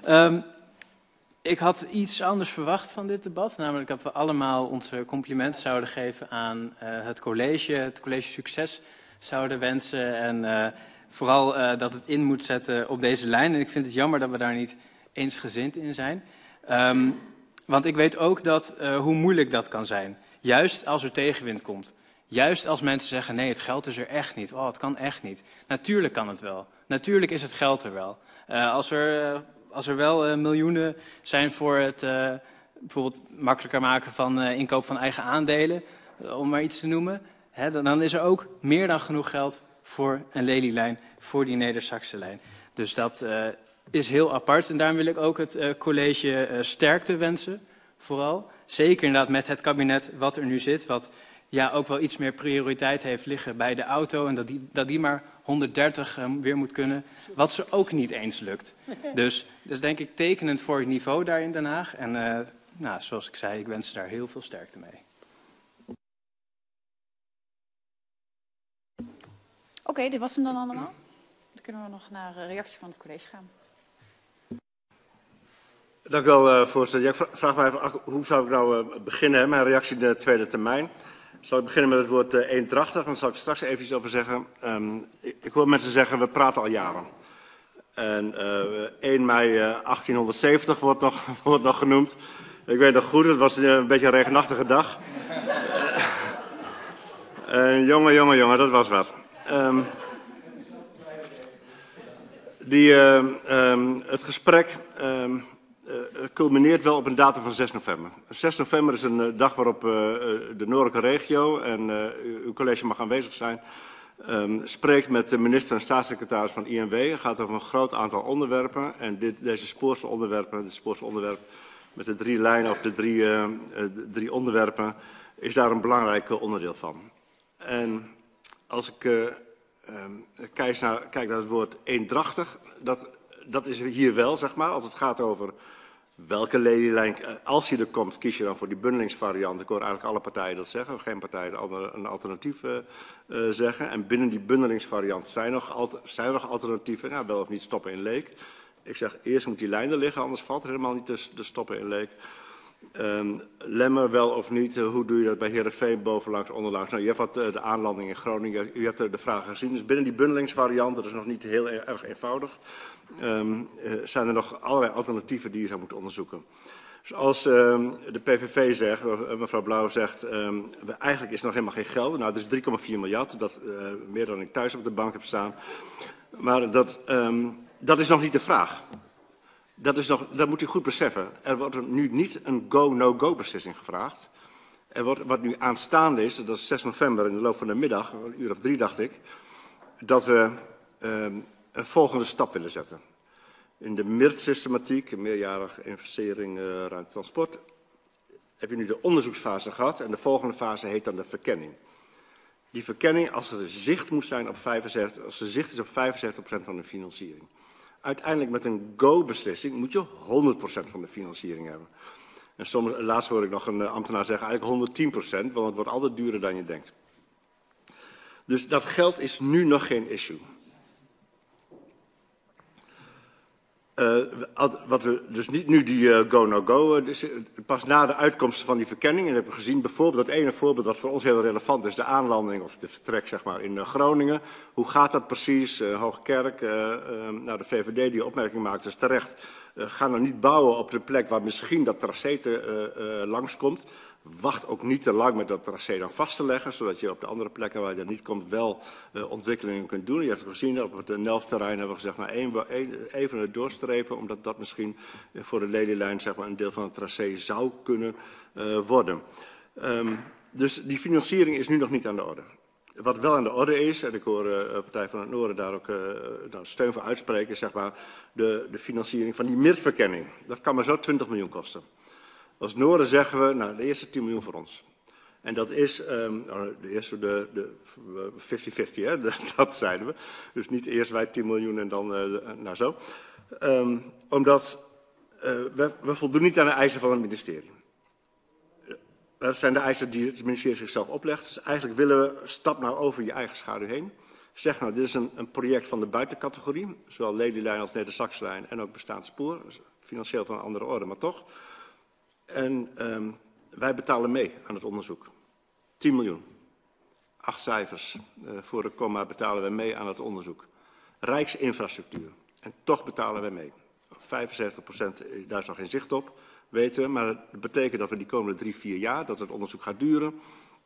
S15: ik had iets anders verwacht van dit debat. Namelijk dat we allemaal onze complimenten zouden geven aan het college succes zouden wensen. En vooral dat het in moet zetten op deze lijn. En ik vind het jammer dat we daar niet eensgezind in zijn. Want ik weet ook hoe moeilijk dat kan zijn. Juist als er tegenwind komt. Juist als mensen zeggen, nee, het geld is er echt niet. Oh, het kan echt niet. Natuurlijk kan het wel. Natuurlijk is het geld er wel. Als er wel miljoenen zijn voor het bijvoorbeeld makkelijker maken van inkoop van eigen aandelen, om maar iets te noemen, dan is er ook meer dan genoeg geld voor een lelielijn, voor die Neder-Saxe lijn. Dus dat is heel apart. En daarom wil ik ook het college sterkte wensen, vooral. Zeker inderdaad met het kabinet wat er nu zit, wat ja, ook wel iets meer prioriteit heeft liggen bij de auto. En dat die maar 130 weer moet kunnen. Wat ze ook niet eens lukt. Dus denk ik tekenend voor het niveau daar in Den Haag. En nou, zoals ik zei, ik wens daar heel veel sterkte mee.
S1: Oké, dit was hem dan allemaal. Dan kunnen we nog naar een reactie van het college gaan.
S8: Dank u wel, voorzitter. Ja, ik vraag me even af, hoe zou ik nou beginnen? Mijn reactie in de tweede termijn. Zal ik beginnen met het woord eendrachtig, dan zal ik er straks even iets over zeggen. Ik hoor mensen zeggen, we praten al jaren. En 1 mei 1870 wordt nog genoemd. Ik weet nog goed, het was een beetje een regenachtige dag. Jongen, dat was wat. Het gesprek culmineert wel op een datum van 6 november. 6 november is een dag waarop de noordelijke regio, en uw college mag aanwezig zijn, Spreekt met de minister en staatssecretaris van INW. Het gaat over een groot aantal onderwerpen. En deze spoorse onderwerpen, het spoorse onderwerp met de 3 lijnen of de drie onderwerpen, is daar een belangrijk onderdeel van. En als ik kijk naar het woord eendrachtig, dat is hier wel, zeg maar, als het gaat over welke lelielijn, als die er komt, kies je dan voor die bundelingsvariant. Ik hoor eigenlijk alle partijen dat zeggen, geen partij een alternatief zeggen. En binnen die bundelingsvariant zijn nog alternatieven, nou, wel of niet stoppen in Leek. Ik zeg, eerst moet die lijn er liggen, anders valt er helemaal niet te stoppen in Leek. Lemmer wel of niet, hoe doe je dat bij Heerenveen, bovenlangs, onderlangs? Nou, je hebt de aanlanding in Groningen, u hebt de vragen gezien. Dus binnen die bundelingsvariant, dat is nog niet heel erg eenvoudig, zijn er nog allerlei alternatieven die je zou moeten onderzoeken. Dus als de PVV zegt, mevrouw Blauw zegt, eigenlijk is er nog helemaal geen geld. Nou, het is 3,4 miljard, dat meer dan ik thuis op de bank heb staan. Maar dat is nog niet de vraag. Dat moet u goed beseffen. Er wordt nu niet een go-no-go beslissing gevraagd. Wat nu aanstaande is, dat is 6 november in de loop van de middag, een uur of 3 dacht ik, dat we een volgende stap willen zetten. In de MIRT-systematiek, een meerjarige investering ruimte transport, heb je nu de onderzoeksfase gehad en de volgende fase heet dan de verkenning. Die verkenning, als er zicht moet zijn op 75%, als er zicht is op 75% van de financiering. Uiteindelijk met een go-beslissing moet je 100% van de financiering hebben. En laatst hoorde ik nog een ambtenaar zeggen eigenlijk 110%, want het wordt altijd duurder dan je denkt. Dus dat geld is nu nog geen issue. Wat we dus niet nu die go-no-go, pas na de uitkomst van die verkenning, en we hebben gezien bijvoorbeeld dat ene voorbeeld wat voor ons heel relevant is, de aanlanding of de vertrek zeg maar in Groningen. Hoe gaat dat precies? Hoogkerk, nou de VVD die opmerking maakt is terecht, ga nou niet bouwen op de plek waar misschien dat tracé langskomt. Wacht ook niet te lang met dat tracé dan vast te leggen, zodat je op de andere plekken waar je er niet komt wel ontwikkelingen kunt doen. Je hebt het gezien, op het Nelfterrein hebben we gezegd, nou even het doorstrepen, omdat dat misschien voor de lelielijn zeg maar, een deel van het tracé zou kunnen worden. Dus die financiering is nu nog niet aan de orde. Wat wel aan de orde is, en ik hoor Partij van het Noorden daar ook steun voor uitspreken, is zeg maar de financiering van die MIRT-verkenning. Dat kan maar zo 20 miljoen kosten. Als Noorden zeggen we, nou de eerste 10 miljoen voor ons. En dat is de eerste de 50-50, dat zeiden we. Dus niet eerst wij 10 miljoen en dan nou zo. Omdat we voldoen niet aan de eisen van het ministerie. Dat zijn de eisen die het ministerie zichzelf oplegt. Dus eigenlijk willen we, stap nou over je eigen schaduw heen. Zeg nou, dit is een project van de buitencategorie. Zowel Lelylijn als Neder-Saxelijn en ook bestaand spoor. Dus financieel van een andere orde, maar toch. En wij betalen mee aan het onderzoek. 10 miljoen. 8 cijfers. Voor de komma betalen we mee aan het onderzoek. Rijksinfrastructuur. En toch betalen wij mee. 75%, daar is nog geen zicht op, weten we. Maar dat betekent dat we die komende 3-4 jaar, dat het onderzoek gaat duren,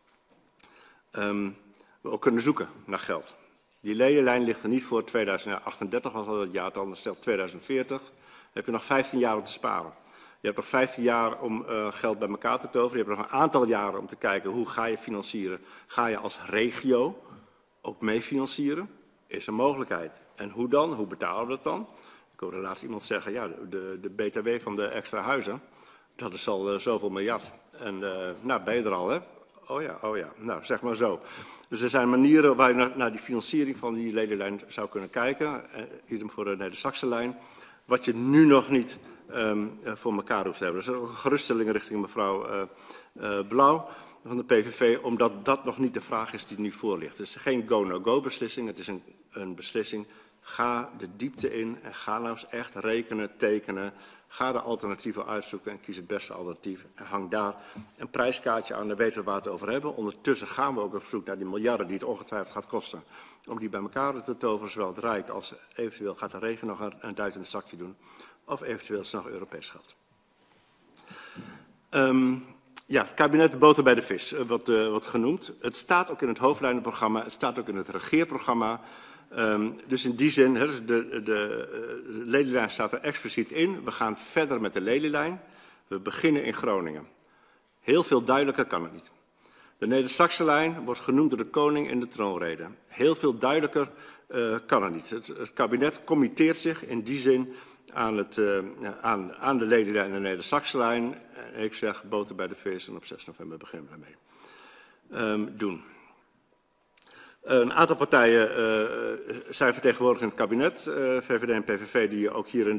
S8: we ook kunnen zoeken naar geld. Die ledenlijn ligt er niet voor 2038, was al het jaartal, dan stelt 2040. Dan heb je nog 15 jaar om te sparen. Je hebt nog 15 jaar om geld bij elkaar te toveren. Je hebt nog een aantal jaren om te kijken hoe ga je financieren. Ga je als regio ook mee financieren? Is een mogelijkheid. En hoe dan? Hoe betalen we dat dan? Ik hoorde laatst iemand zeggen, ja, de BTW van de extra huizen, dat is al zoveel miljard. En nou, ben je er al, hè? Oh ja, nou, zeg maar zo. Dus er zijn manieren waar je naar die financiering van die ledenlijn zou kunnen kijken. Idem voor de Neder-Saxelijn. Wat je nu nog niet voor elkaar hoeft te hebben. Dat is ook een geruststelling richting mevrouw Blauw van de PVV, omdat dat nog niet de vraag is die nu voor ligt. Het is geen go-no-go beslissing, het is een beslissing. Ga de diepte in en ga nou eens echt rekenen, tekenen. Ga de alternatieven uitzoeken en kies het beste alternatief. En hang daar een prijskaartje aan, dan weten we waar we het over hebben. Ondertussen gaan we ook op zoek naar die miljarden die het ongetwijfeld gaat kosten. Om die bij elkaar te toveren, zowel het Rijk als eventueel gaat de regen nog een duit in het zakje doen. Of eventueel nog Europees geld. Ja, het kabinet de boter bij de vis wordt genoemd. Het staat ook in het hoofdlijnenprogramma, het staat ook in het regeerprogramma. Dus in die zin, de lelielijn staat er expliciet in. We gaan verder met de lelielijn. We beginnen in Groningen. Heel veel duidelijker kan het niet. De Neder-Saxe-lijn wordt genoemd door de koning in de troonrede. Heel veel duidelijker kan het niet. Het kabinet committeert zich in die zin aan de lelylijn en de Neder-Saxe-lijn. Ik zeg boter bij de vis en op 6 november beginnen we daarmee. Doen. Een aantal partijen zijn vertegenwoordigd in het kabinet, VVD en PVV, die ook hier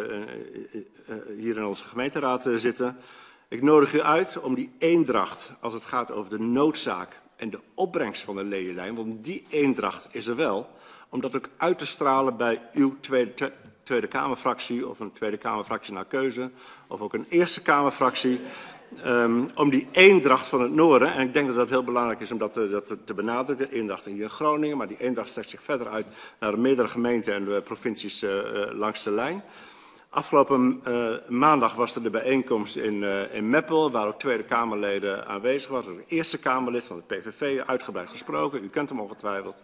S8: in onze gemeenteraad zitten. Ik nodig u uit om die eendracht, als het gaat over de noodzaak en de opbrengst van de lelylijn, want die eendracht is er wel, om dat ook uit te stralen bij uw Tweede Kamerfractie of een Tweede Kamerfractie naar keuze, of ook een Eerste Kamerfractie. Om die eendracht van het noorden, en ik denk dat dat heel belangrijk is om dat te benadrukken, eendracht hier in Groningen, maar die eendracht strekt zich verder uit naar de meerdere gemeenten en de provincies langs de lijn. Afgelopen maandag was er de bijeenkomst in Meppel, waar ook Tweede Kamerleden aanwezig waren. Een Eerste Kamerlid van de PVV, uitgebreid gesproken, u kent hem ongetwijfeld.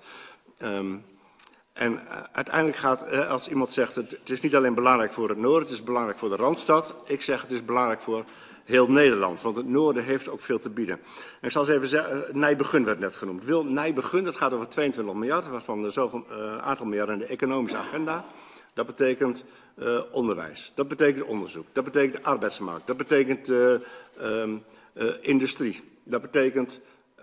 S8: En uiteindelijk gaat, als iemand zegt, het is niet alleen belangrijk voor het noorden, het is belangrijk voor de Randstad. Ik zeg, het is belangrijk voor heel Nederland, want het noorden heeft ook veel te bieden. En ik zal eens even zeggen, Nijbegun werd net genoemd. Wil Nijbegun, dat gaat over 22 miljard, waarvan zoveel aantal miljarden in de economische agenda. Dat betekent onderwijs, dat betekent onderzoek, dat betekent arbeidsmarkt, dat betekent industrie. Dat betekent,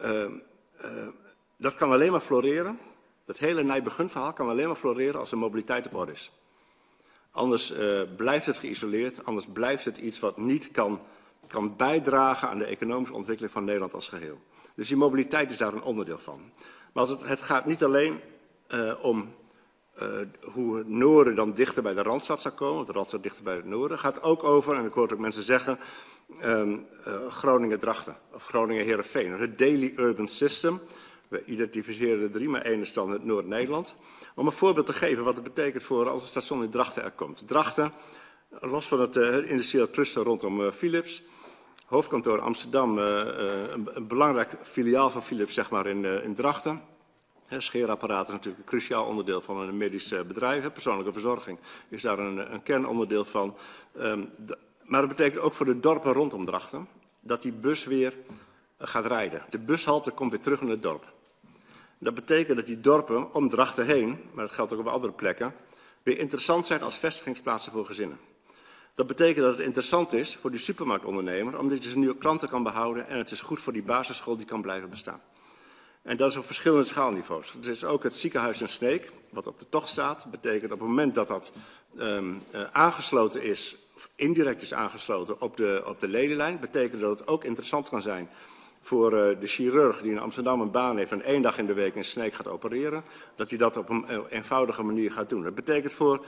S8: dat kan alleen maar floreren. Dat hele Nijbegun-verhaal kan alleen maar floreren als de mobiliteit op orde is. Anders blijft het geïsoleerd, anders blijft het iets wat niet kan bijdragen aan de economische ontwikkeling van Nederland als geheel. Dus die mobiliteit is daar een onderdeel van. Maar het gaat niet alleen om hoe het noorden dan dichter bij de Randstad zou komen, want de Randstad dichter bij het noorden. Het gaat ook over, en ik hoor ook mensen zeggen, Groningen-Drachten of Groningen-Heerenveen. Het Daily Urban System. We identificeren er 3, maar 1 is dan het Noord-Nederland. Om een voorbeeld te geven wat het betekent voor als het station in Drachten er komt. Drachten, los van het industrieel cluster rondom Philips, hoofdkantoor Amsterdam, een belangrijk filiaal van Philips zeg maar in Drachten. Scheerapparaat is natuurlijk een cruciaal onderdeel van een medisch bedrijf. Persoonlijke verzorging is daar een kernonderdeel van. Maar dat betekent ook voor de dorpen rondom Drachten dat die bus weer gaat rijden. De bushalte komt weer terug in het dorp. Dat betekent dat die dorpen om Drachten heen, maar dat geldt ook op andere plekken, weer interessant zijn als vestigingsplaatsen voor gezinnen. Dat betekent dat het interessant is voor die supermarktondernemer, omdat je zijn nieuwe klanten kan behouden en het is goed voor die basisschool die kan blijven bestaan. En dat is op verschillende schaalniveaus. Er is ook het ziekenhuis in Sneek, wat op de tocht staat. Dat betekent op het moment dat dat aangesloten is, of indirect is aangesloten op de lelylijn, betekent dat het ook interessant kan zijn voor de chirurg die in Amsterdam een baan heeft en 1 dag in de week in Sneek gaat opereren, dat hij dat op een eenvoudige manier gaat doen. Dat betekent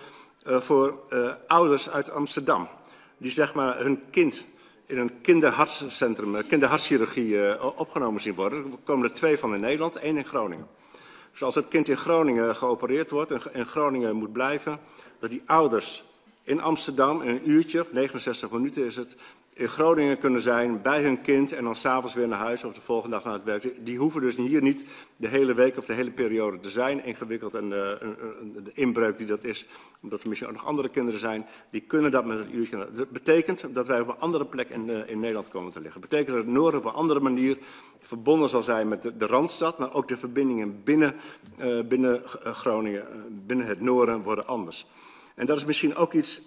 S8: voor ouders uit Amsterdam, die zeg maar hun kind in een kinderhartcentrum, kinderhartchirurgie opgenomen zien worden. Er komen er 2 van in Nederland, 1 in Groningen. Dus als het kind in Groningen geopereerd wordt en in Groningen moet blijven, dat die ouders in Amsterdam in een uurtje, of 69 minuten is het, in Groningen kunnen zijn bij hun kind en dan 's avonds weer naar huis of de volgende dag naar het werk. Die hoeven dus hier niet de hele week of de hele periode te zijn. Ingewikkeld en de inbreuk die dat is, omdat er misschien ook nog andere kinderen zijn, die kunnen dat met een uurtje. Dat betekent dat wij op een andere plek in Nederland komen te liggen. Dat betekent dat het noorden op een andere manier verbonden zal zijn met de Randstad, maar ook de verbindingen binnen Groningen, binnen het noorden worden anders. En dat is misschien ook iets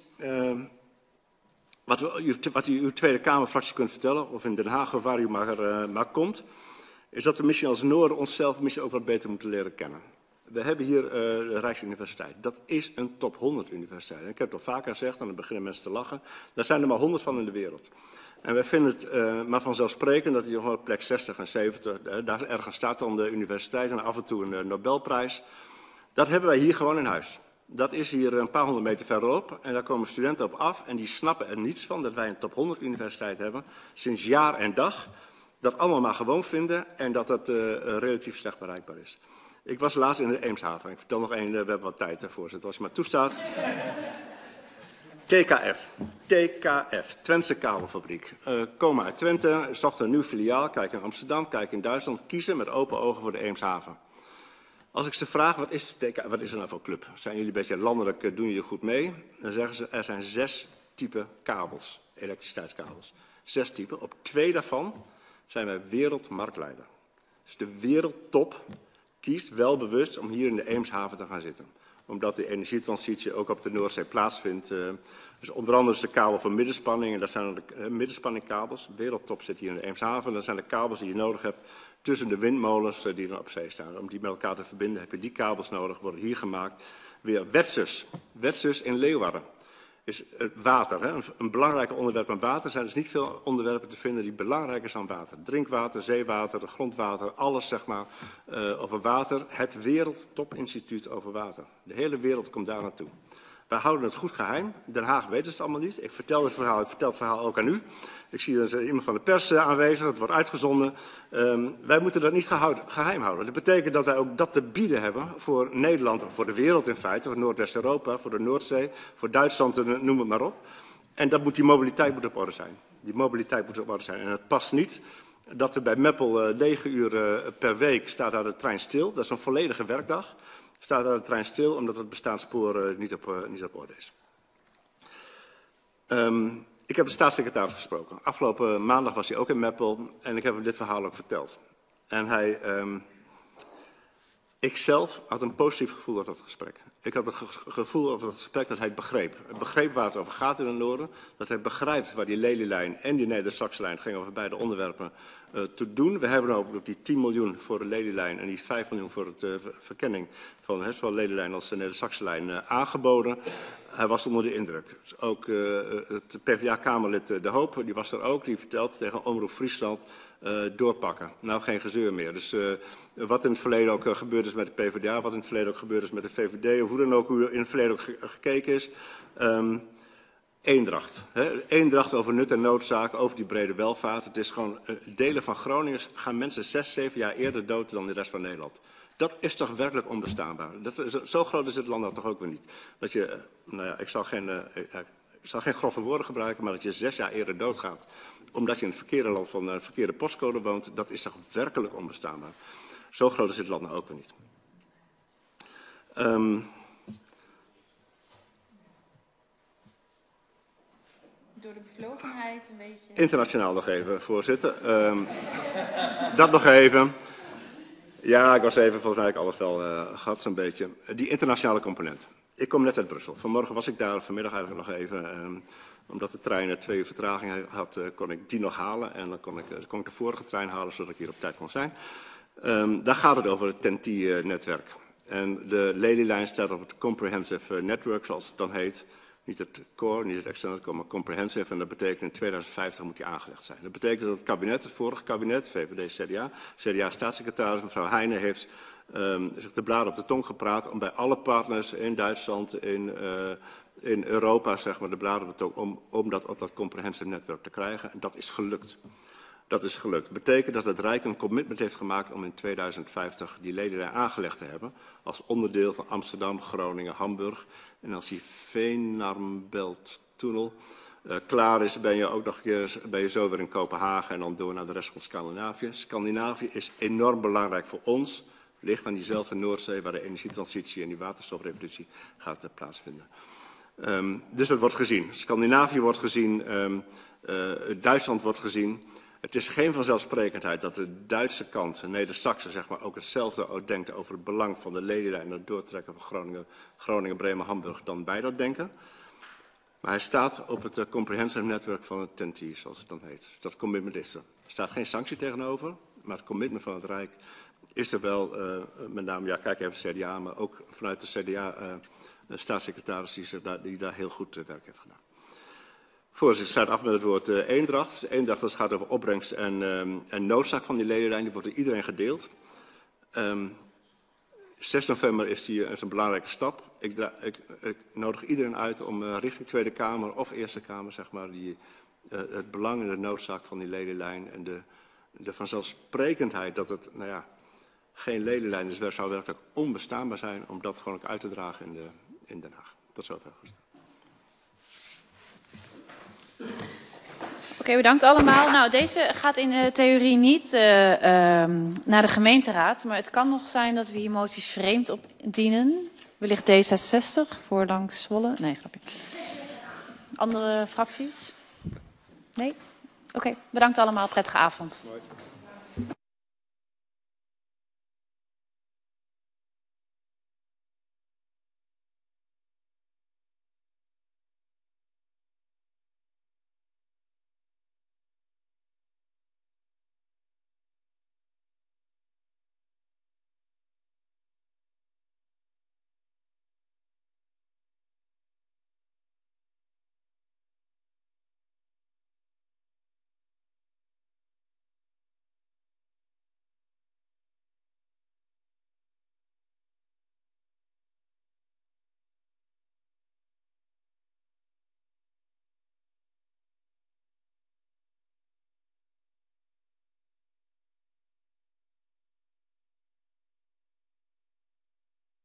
S8: wat u uw Tweede Kamerfractie kunt vertellen, of in Den Haag of waar u maar komt, is dat we misschien als Noorden onszelf misschien ook wat beter moeten leren kennen. We hebben hier de Rijksuniversiteit. Dat is een top 100 universiteit. En ik heb het al vaker gezegd, en dan beginnen mensen te lachen. Daar zijn er maar 100 van in de wereld. En wij vinden het maar vanzelfsprekend dat hij gewoon op plek 60 en 70, daar ergens staat dan de universiteit en af en toe een Nobelprijs. Dat hebben wij hier gewoon in huis. Dat is hier een paar 100 meter verderop en daar komen studenten op af en die snappen er niets van dat wij een top 100 universiteit hebben, sinds jaar en dag, dat allemaal maar gewoon vinden en dat dat relatief slecht bereikbaar is. Ik was laatst in de Eemshaven. Ik vertel nog één, we hebben wat tijd, voorzitter, als je maar toestaat. TKF, Twentse kabelfabriek. Komen uit Twente, zochten een nieuw filiaal, kijken in Amsterdam, kijken in Duitsland, kiezen met open ogen voor de Eemshaven. Als ik ze vraag, wat is er nou voor club? Zijn jullie een beetje landelijk, doen jullie goed mee? Dan zeggen ze, er zijn 6 typen kabels, elektriciteitskabels. 6 typen. Op 2 daarvan zijn wij wereldmarktleider. Dus de wereldtop kiest wel bewust om hier in de Eemshaven te gaan zitten. Omdat de energietransitie ook op de Noordzee plaatsvindt. Dus onder andere is de kabel voor middenspanning. En dat zijn de middenspanningkabels. Wereldtop zit hier in de Eemshaven. Dat zijn de kabels die je nodig hebt tussen de windmolens die dan op zee staan. Om die met elkaar te verbinden heb je die kabels nodig. Worden hier gemaakt. Weer Wetsus. Wetsus in Leeuwarden. Is water. Hè? Een belangrijk onderwerp aan water. Er zijn dus niet veel onderwerpen te vinden die belangrijker zijn dan water. Drinkwater, zeewater, grondwater, alles zeg maar over water. Het Wereldtopinstituut over water. De hele wereld komt daar naartoe. Wij houden het goed geheim. Den Haag weet het allemaal niet. Ik vertel het verhaal ook aan u. Ik zie er iemand van de pers aanwezig. Het wordt uitgezonden. Wij moeten dat niet geheim houden. Dat betekent dat wij ook dat te bieden hebben voor Nederland, voor de wereld in feite, voor Noordwest-Europa, voor de Noordzee, voor Duitsland, noem het maar op. En die mobiliteit moet op orde zijn. Die mobiliteit moet op orde zijn. En het past niet dat er bij Meppel 9 uur per week staat daar de trein stil. Dat is een volledige werkdag. Staat daar de trein stil omdat het bestaanspoor niet op orde is. Ik heb de staatssecretaris gesproken. Afgelopen maandag was hij ook in Meppel en ik heb hem dit verhaal ook verteld. En ik zelf had een positief gevoel over dat gesprek. Ik had een gevoel over het gesprek dat hij het begreep. Hij begreep waar het over gaat in het noorden. Dat hij begrijpt waar die Lelylijn en die Neder-Saxe-lijn, het ging over beide onderwerpen, te doen. We hebben ook die 10 miljoen voor de Lelylijn en die 5 miljoen voor de verkenning van zowel Lelylijn als de Neder-Saxe-lijn aangeboden. Hij was onder de indruk. Dus ook het PvdA-Kamerlid De Hoop, die was er ook. Die vertelt tegen Omroep Friesland doorpakken. Nou, geen gezeur meer. Dus wat in het verleden ook gebeurd is met de PvdA, wat in het verleden ook gebeurd is met de VVD, of hoe dan ook, hoe in het verleden ook gekeken is. Eendracht. Eendracht over nut en noodzaak, over die brede welvaart. Het is gewoon, delen van Groningen gaan mensen 6, 7 jaar eerder dood dan de rest van Nederland. Dat is toch werkelijk onbestaanbaar. Zo groot is het land dan toch ook weer niet. Dat je, ik zal geen grove woorden gebruiken, maar dat je 6 jaar eerder doodgaat omdat je in het verkeerde land van een verkeerde postcode woont, dat is toch werkelijk onbestaanbaar. Zo groot is het land nou ook weer niet.
S1: Door de bevlogenheid een beetje...
S8: Internationaal nog even, voorzitter. Dat nog even. Ja, ik was even, volgens mij heb ik alles wel gehad zo'n beetje. Die internationale component. Ik kom net uit Brussel. Vanmorgen was ik daar, vanmiddag eigenlijk nog even. Omdat de trein 2 uur vertraging had, kon ik die nog halen. En dan kon ik de vorige trein halen, zodat ik hier op tijd kon zijn. Daar gaat het over het TEN-T-netwerk. En de Lelylijn staat op het Comprehensive Network, zoals het dan heet. Niet het core, niet het extended core, maar comprehensive. En dat betekent in 2050 moet die aangelegd zijn. Dat betekent dat het kabinet, het vorige kabinet, VVD, CDA-staatssecretaris, mevrouw Heijnen, heeft zich de bladen op de tong gepraat om bij alle partners in Duitsland, in Europa, zeg maar, de bladen op de tong, om dat op dat comprehensive netwerk te krijgen. En dat is gelukt. Dat is gelukt. Dat betekent dat het Rijk een commitment heeft gemaakt om in 2050 die Lelylijn aangelegd te hebben. Als onderdeel van Amsterdam, Groningen, Hamburg. En als die Fehmarnbelt-tunnel klaar is, ben je ook nog een keer zo weer in Kopenhagen en dan door naar de rest van Scandinavië. Scandinavië is enorm belangrijk voor ons. Ligt aan diezelfde Noordzee waar de energietransitie en die waterstofrevolutie gaat plaatsvinden. Dus dat wordt gezien. Scandinavië wordt gezien, Duitsland wordt gezien. Het is geen vanzelfsprekendheid dat de Duitse kant, Neder-Saxe, zeg maar, ook hetzelfde denkt over het belang van de Lelylijn en het doortrekken van Groningen, Bremen, Hamburg, dan wij dat denken. Maar hij staat op het comprehensive netwerk van het TEN-T, zoals het dan heet. Dat commitment is er. Er staat geen sanctie tegenover, maar het commitment van het Rijk is er wel, met name, ja, kijk even het CDA, maar ook vanuit de CDA-staatssecretaris die daar heel goed werk heeft gedaan. Voorzitter, ik sluit af met het woord eendracht. De eendracht, dat gaat over opbrengst en noodzaak van die Lelylijn. Die wordt door iedereen gedeeld. 6 november is een belangrijke stap. Ik nodig iedereen uit om richting Tweede Kamer of Eerste Kamer, zeg maar, het belang en de noodzaak van die Lelylijn en de vanzelfsprekendheid dat het, nou ja, geen Lelylijn is, zou werkelijk onbestaanbaar zijn om dat gewoon ook uit te dragen in Den Haag. Tot zover, voorzitter.
S1: Oké, bedankt allemaal. Nou, deze gaat in de theorie niet naar de gemeenteraad, maar het kan nog zijn dat we hier moties vreemd opdienen. Wellicht D66 voor langs Zwolle. Nee, grapje. Andere fracties? Nee? Oké, bedankt allemaal. Prettige avond.
S10: Mooi.